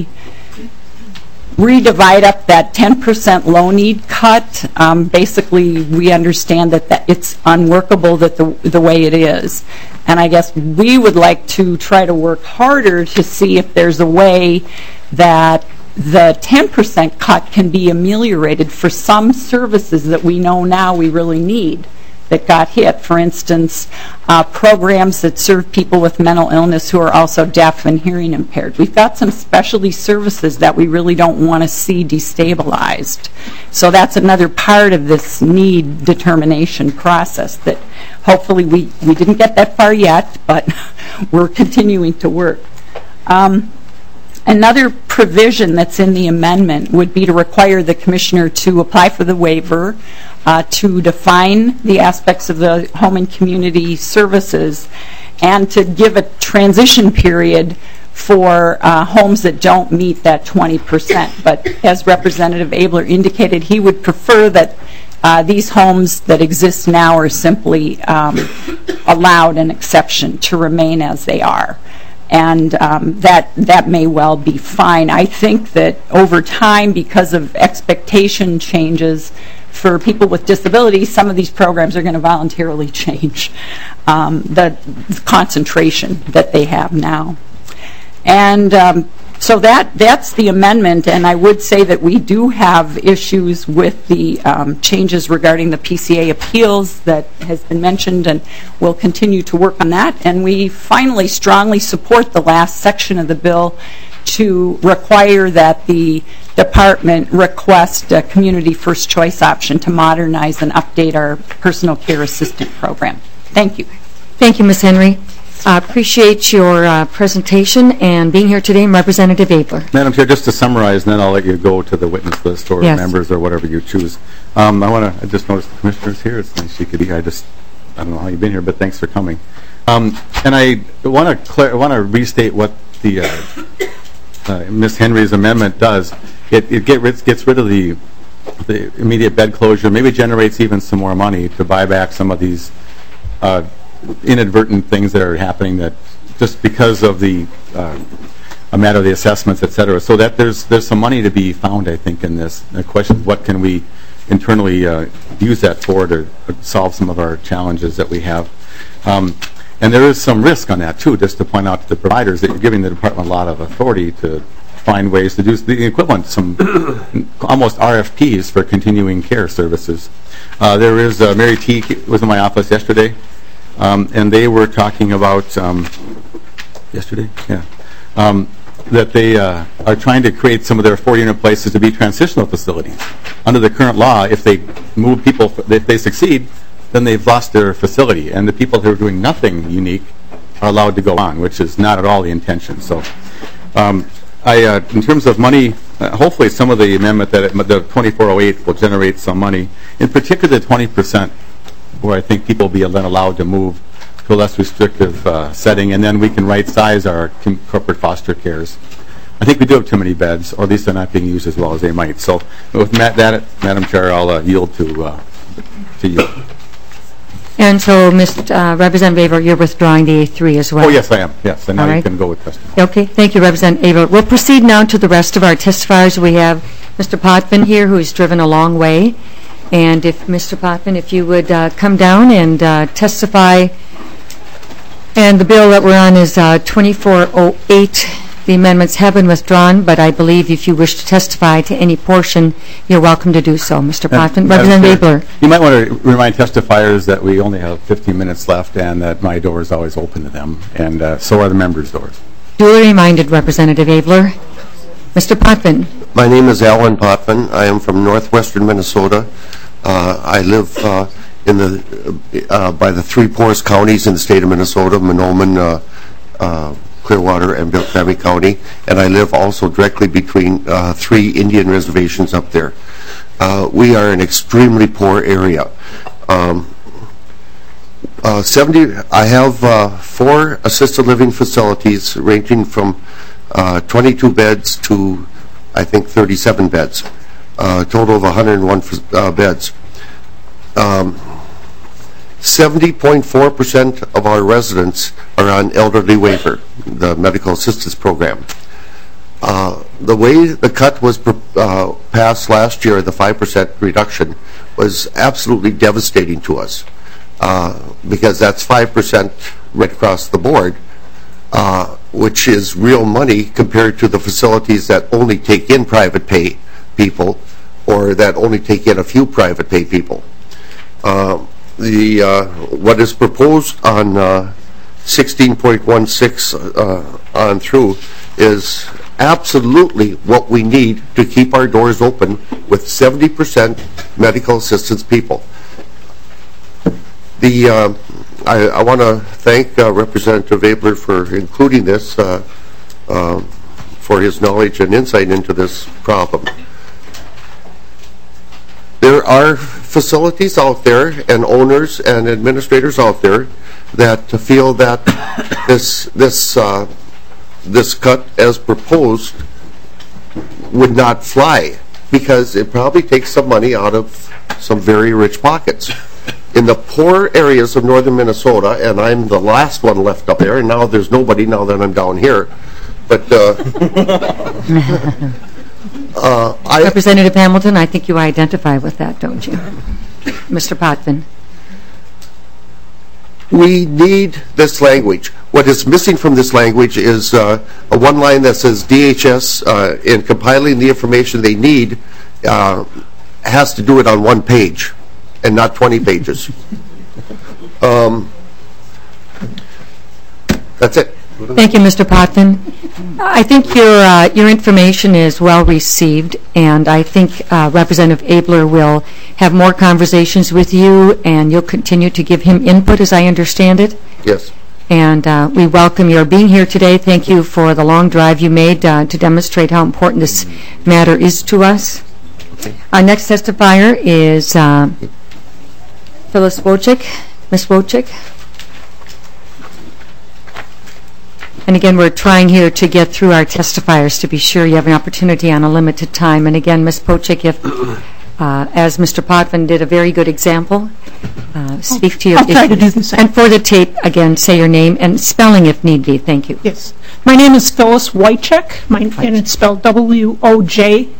redivide up that 10% low need cut. Basically, we understand that it's unworkable the way it is. And I guess we would like to try to work harder to see if there's a way that the 10% cut can be ameliorated for some services that we know now we really need that got hit. For instance, programs that serve people with mental illness who are also deaf and hearing impaired. We've got some specialty services that we really don't want to see destabilized. So that's another part of this need determination process that hopefully we didn't get that far yet, but we're continuing to work. Another provision that's in the amendment would be to require the commissioner to apply for the waiver to define the aspects of the home and community services and to give a transition period for homes that don't meet that 20%. But as Representative Abler indicated, he would prefer that these homes that exist now are simply allowed an exception to remain as they are. And that may well be fine. I think that over time, because of expectation changes for people with disabilities, some of these programs are going to voluntarily change the concentration that they have now. And so that's the amendment, and I would say that we do have issues with the changes regarding the PCA appeals that has been mentioned, and we'll continue to work on that. And we finally strongly support the last section of the bill to require that the department request a community first choice option to modernize and update our personal care assistant program. Thank you. Thank you, Ms. Henry. I appreciate your presentation and being here today, Representative Abler. Madam Chair, just to summarize, and then I'll let you go to the witness list or members or whatever you choose. I just noticed the commissioner's here. It's nice she could be here. I don't know how you've been here, but thanks for coming. And I want to restate what the Ms. Henry's amendment does. It gets rid of the immediate bed closure, maybe generates even some more money to buy back some of these inadvertent things that are happening that just because of the a matter of the assessments, et cetera. So that there's some money to be found, I think, in this. The question is, what can we internally use that for to solve some of our challenges that we have? And there is some risk on that, too, just to point out to the providers that you're giving the department a lot of authority to find ways to do the equivalent, some almost RFPs for continuing care services. There is, Mary T. was in my office yesterday. and they were talking about, yesterday? Yeah. That they are trying to create some of their 4-unit places to be transitional facilities. Under the current law, if they move people, if they succeed, then they've lost their facility, and the people who are doing nothing unique are allowed to go on, which is not at all the intention. So, in terms of money, hopefully some of the amendment that the 2408 will generate some money, in particular the 20%, where I think people will be then allowed to move to a less restrictive setting, and then we can right-size our corporate foster cares. I think we do have too many beds, or at least they're not being used as well as they might. So with that, Madam Chair, I'll yield to you. And so, Representative Abler, you're withdrawing the A3 as well? Oh, yes, I am. Yes, and now you can go with testimony. Okay, thank you, Representative Abler. We'll proceed now to the rest of our testifiers. We have Mr. Potvin here, who's driven a long way. And if, Mr. Potvin, if you would come down and testify. And the bill that we're on is 2408. The amendments have been withdrawn, but I believe if you wish to testify to any portion, you're welcome to do so. Mr. Potvin. Representative Abler. You might want to remind testifiers that we only have 15 minutes left and that my door is always open to them, and so are the members' doors. Duly reminded, Representative Abler. Mr. Potvin. My name is Alan Potvin. I am from northwestern Minnesota. I live by the 3 poorest counties in the state of Minnesota, Mahnomen, Clearwater, and Beltrami County, and I live also directly between 3 Indian reservations up there. We are an extremely poor area. I have 4 assisted living facilities ranging from 22 beds to, I think, 37 beds, a total of 101 beds. 70.4% of our residents are on elderly waiver, the medical assistance program. The way the cut was passed last year, the 5% reduction, was absolutely devastating to us because that's 5% right across the board, which is real money compared to the facilities that only take in private pay people or that only take in a few private pay people. What is proposed on 16.16 on through is absolutely what we need to keep our doors open with 70% medical assistance people. I want to thank Representative Abler for including this, for his knowledge and insight into this problem. There are facilities out there and owners and administrators out there that feel that this cut as proposed would not fly because it probably takes some money out of some very rich pockets. In the poor areas of northern Minnesota, and I'm the last one left up there, and now there's nobody now that I'm down here, but Representative Hamilton, I think you identify with that, don't you? Mr. Potvin. We need this language. What is missing from this language is a one line that says DHS, in compiling the information they need, has to do it on 1 page and not 20 pages. That's it. Thank you, Mr. Potvin. I think your information is well received, and I think Representative Abler will have more conversations with you, and you'll continue to give him input, as I understand it. Yes. And we welcome your being here today. Thank you for the long drive you made to demonstrate how important this matter is to us. Okay. Our next testifier is Phyllis Wojcik. Ms. Wojcik. And again, we're trying here to get through our testifiers to be sure you have an opportunity on a limited time. And again, Ms. Wojcik, if, as Mr. Potvin did a very good example, speak to your... I'll try to do the same. And for the tape, again, say your name and spelling if need be. Thank you. Yes. My name is Phyllis Wojcik, and it's spelled Wojcik.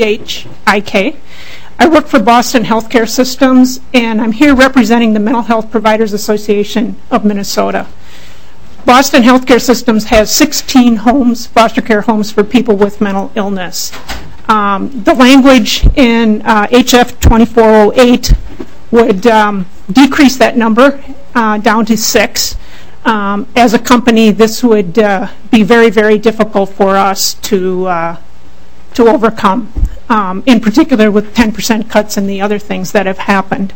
I work for Boston Healthcare Systems, and I'm here representing the Mental Health Providers Association of Minnesota. Boston Healthcare Systems has 16 homes, foster care homes for people with mental illness. The language in HF 2408 would decrease that number down to 6. As a company, this would be very, very difficult for us to overcome, in particular with 10% cuts and the other things that have happened.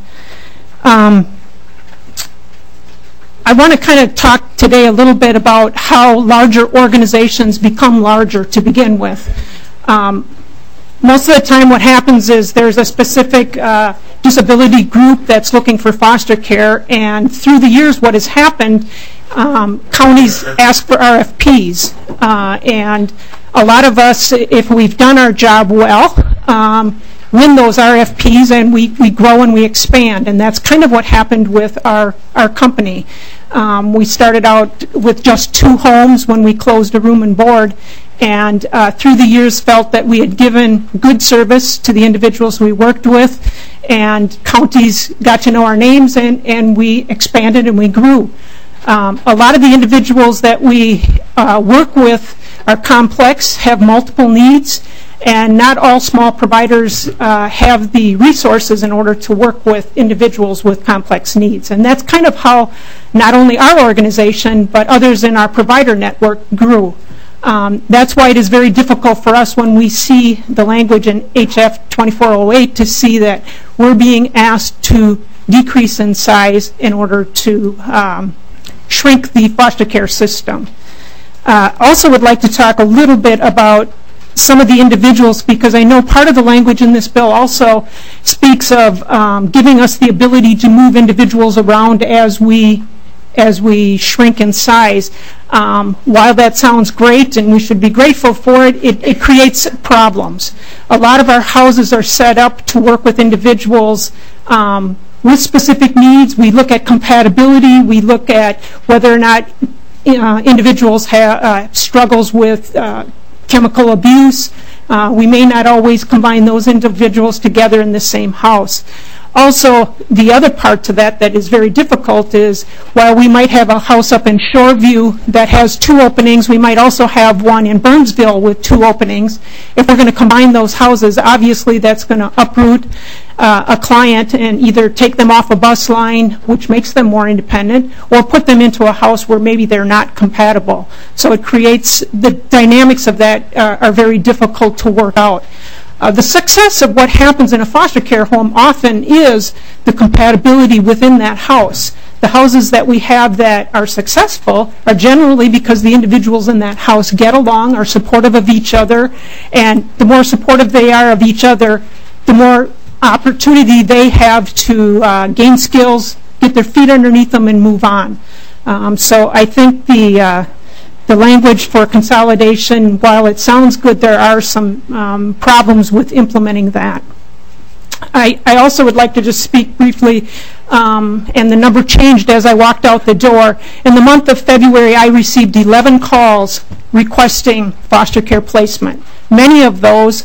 I want to kind of talk today a little bit about how larger organizations become larger to begin with. Most of the time what happens is there's a specific disability group that's looking for foster care, and through the years what has happened, counties ask for RFPs, and a lot of us, if we've done our job well, win those RFPs and we grow and we expand, and that's kind of what happened with our company. We started out with just 2 homes when we closed a room and board, and through the years felt that we had given good service to the individuals we worked with, and counties got to know our names, and we expanded and we grew. A lot of the individuals that we work with are complex, have multiple needs, and not all small providers have the resources in order to work with individuals with complex needs. And that's kind of how not only our organization, but others in our provider network grew. That's why it is very difficult for us when we see the language in HF 2408 to see that we're being asked to decrease in size in order to shrink the foster care system. Also would like to talk a little bit about some of the individuals, because I know part of the language in this bill also speaks of giving us the ability to move individuals around as we shrink in size. While that sounds great and we should be grateful for it, it creates problems. A lot of our houses are set up to work with individuals with specific needs. We look at compatibility. We look at whether or not individuals have struggles with chemical abuse. We may not always combine those individuals together in the same house. Also, the other part to that is very difficult is, while we might have a house up in Shoreview that has 2 openings, we might also have one in Burnsville with 2 openings. If we're going to combine those houses, obviously that's going to uproot a client and either take them off a bus line, which makes them more independent, or put them into a house where maybe they're not compatible. So it creates, the dynamics of that are very difficult to work out. The success of what happens in a foster care home often is the compatibility within that house. The houses that we have that are successful are generally because the individuals in that house get along, are supportive of each other, and the more supportive they are of each other, the more opportunity they have to gain skills, get their feet underneath them, and move on. So I think the language for consolidation, while it sounds good, there are some problems with implementing that. I also would like to just speak briefly, and the number changed as I walked out the door. In the month of February, I received 11 calls requesting foster care placement. Many of those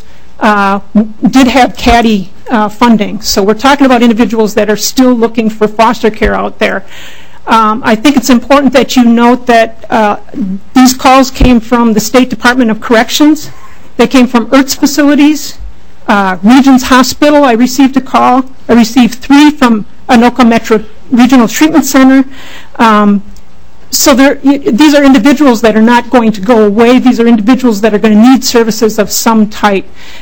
did have CADI funding. So we're talking about individuals that are still looking for foster care out there. I think it's important that you note that these calls came from the State Department of Corrections. They came from IRTS facilities, Regions Hospital. I received a call. I received 3 from Anoka Metro Regional Treatment Center. So these are individuals that are not going to go away. These are individuals that are going to need services of some type.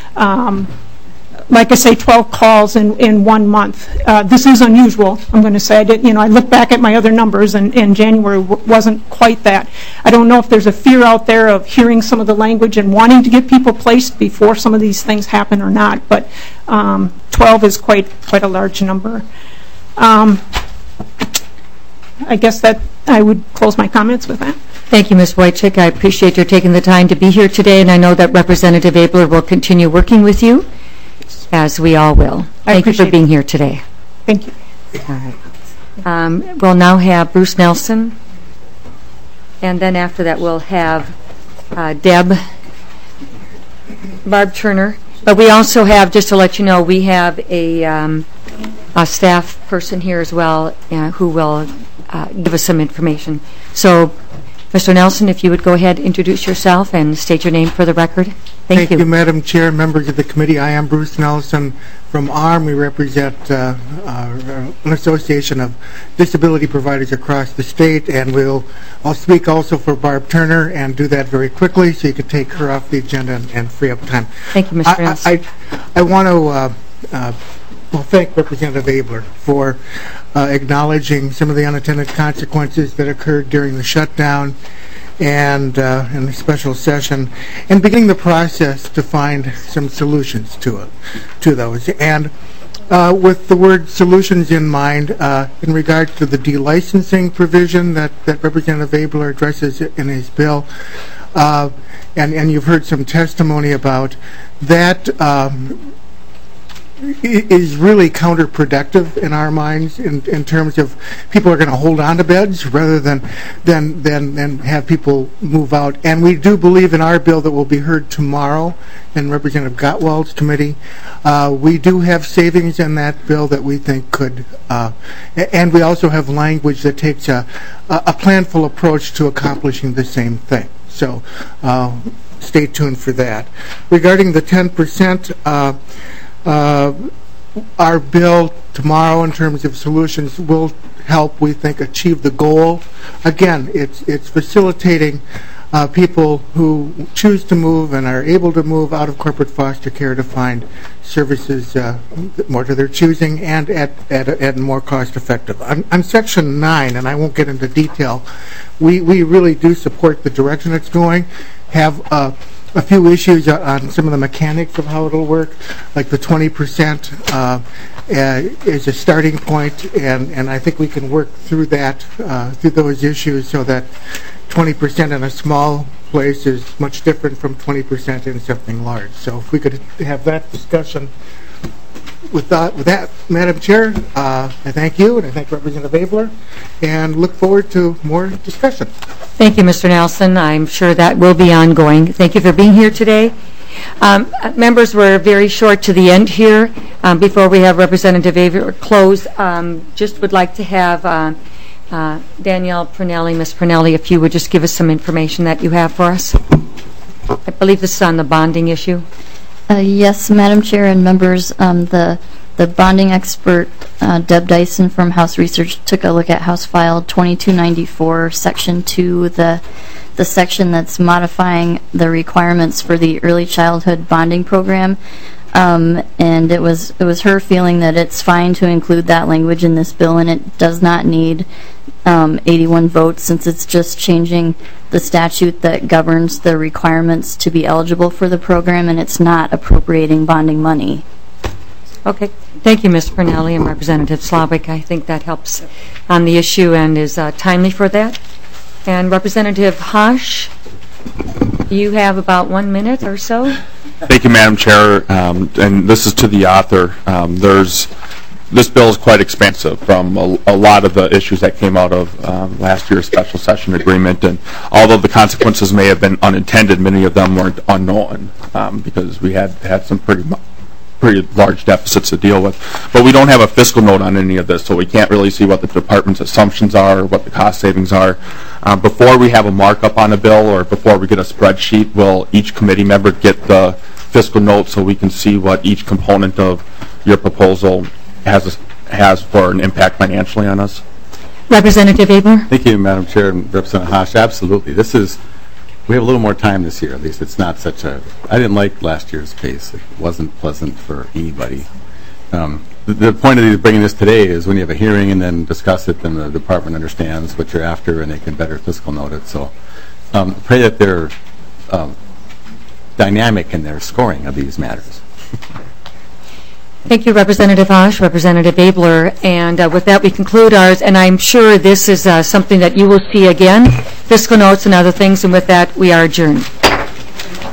Like I say, 12 calls in 1 month. This is unusual, I'm going to say. I look back at my other numbers, and January wasn't quite that. I don't know if there's a fear out there of hearing some of the language and wanting to get people placed before some of these things happen or not, but 12 is quite a large number. I guess that I would close my comments with that. Thank you, Ms. Wojcik. I appreciate your taking the time to be here today, and I know that Representative Abler will continue working with you, as we all will. Thank you for being here today. Thank you. All right. We'll now have Bruce Nelson, and then after that we'll have Barb Turner. But we also have, just to let you know, we have a staff person here as well who will give us some information. So Mr. Nelson, if you would go ahead, introduce yourself and state your name for the record. Thank you. Thank you, Madam Chair, members of the committee. I am Bruce Nelson from ARM. We represent an association of disability providers across the state, and I'll speak also for Barb Turner and do that very quickly so you can take her off the agenda and free up time. Thank you, Mr. Nelson. I want to thank Representative Abeler for acknowledging some of the unintended consequences that occurred during the shutdown and in the special session, and beginning the process to find some solutions to those. And with the word solutions in mind, in regards to the delicensing provision that Representative Abeler addresses in his bill, and you've heard some testimony about that, is really counterproductive in our minds in terms of people are going to hold on to beds rather than have people move out. And we do believe in our bill that will be heard tomorrow in Representative Gottwald's committee. We do have savings in that bill that we think could, and we also have language that takes a planful approach to accomplishing the same thing. So stay tuned for that. Regarding the 10%, our bill tomorrow in terms of solutions will help, we think, achieve the goal. Again, it's facilitating people who choose to move and are able to move out of corporate foster care to find services more to their choosing and at more cost effective. On Section 9, and I won't get into detail, we really do support the direction it's going. Have a few issues on some of the mechanics of how it'll work, like the 20% is a starting point, and I think we can work through that, through those issues, so that 20% in a small place is much different from 20% in something large. So if we could have that discussion. With that, Madam Chair, I thank you and I thank Representative Abeler and look forward to more discussion. Thank you, Mr. Nelson. I'm sure that will be ongoing. Thank you for being here today. Members, we're very short to the end here. Before we have Representative Abeler close, just would like to have Danielle Pernelli, Ms. Pernelli, if you would just give us some information that you have for us. I believe this is on the bonding issue. Yes, Madam Chair and members, the bonding expert, Deb Dyson from House Research, took a look at House File 2294, Section 2, the section that's modifying the requirements for the early childhood bonding program. And it was her feeling that it's fine to include that language in this bill, and it does not need 81 votes, since it's just changing the statute that governs the requirements to be eligible for the program, and it's not appropriating bonding money. Okay. Thank you, Ms. Pernelli and Representative Slavic. I think that helps on the issue and is timely for that. And Representative Haas, you have about 1 minute or so. Thank you, Madam Chair. And this is to the author. This bill is quite expansive from a lot of the issues that came out of last year's special session agreement. And although the consequences may have been unintended, many of them weren't unknown because we had some pretty large deficits to deal with. But we don't have a fiscal note on any of this, so we can't really see what the department's assumptions are or what the cost savings are. Before we have a markup on a bill or before we get a spreadsheet, will each committee member get the fiscal note so we can see what each component of your proposal has for an impact financially on us? Representative Abeler? Thank you, Madam Chair and Representative Haas. Absolutely. We have a little more time this year, at least. It's not such a... I didn't like last year's pace. It wasn't pleasant for anybody. The point of bringing this today is when you have a hearing and then discuss it, then the department understands what you're after and they can better fiscal note it. So pray that they're dynamic in their scoring of these matters. Thank you, Representative Haas, Representative Abeler. And with that, we conclude ours. And I'm sure this is something that you will see again, fiscal notes and other things. And with that, we are adjourned.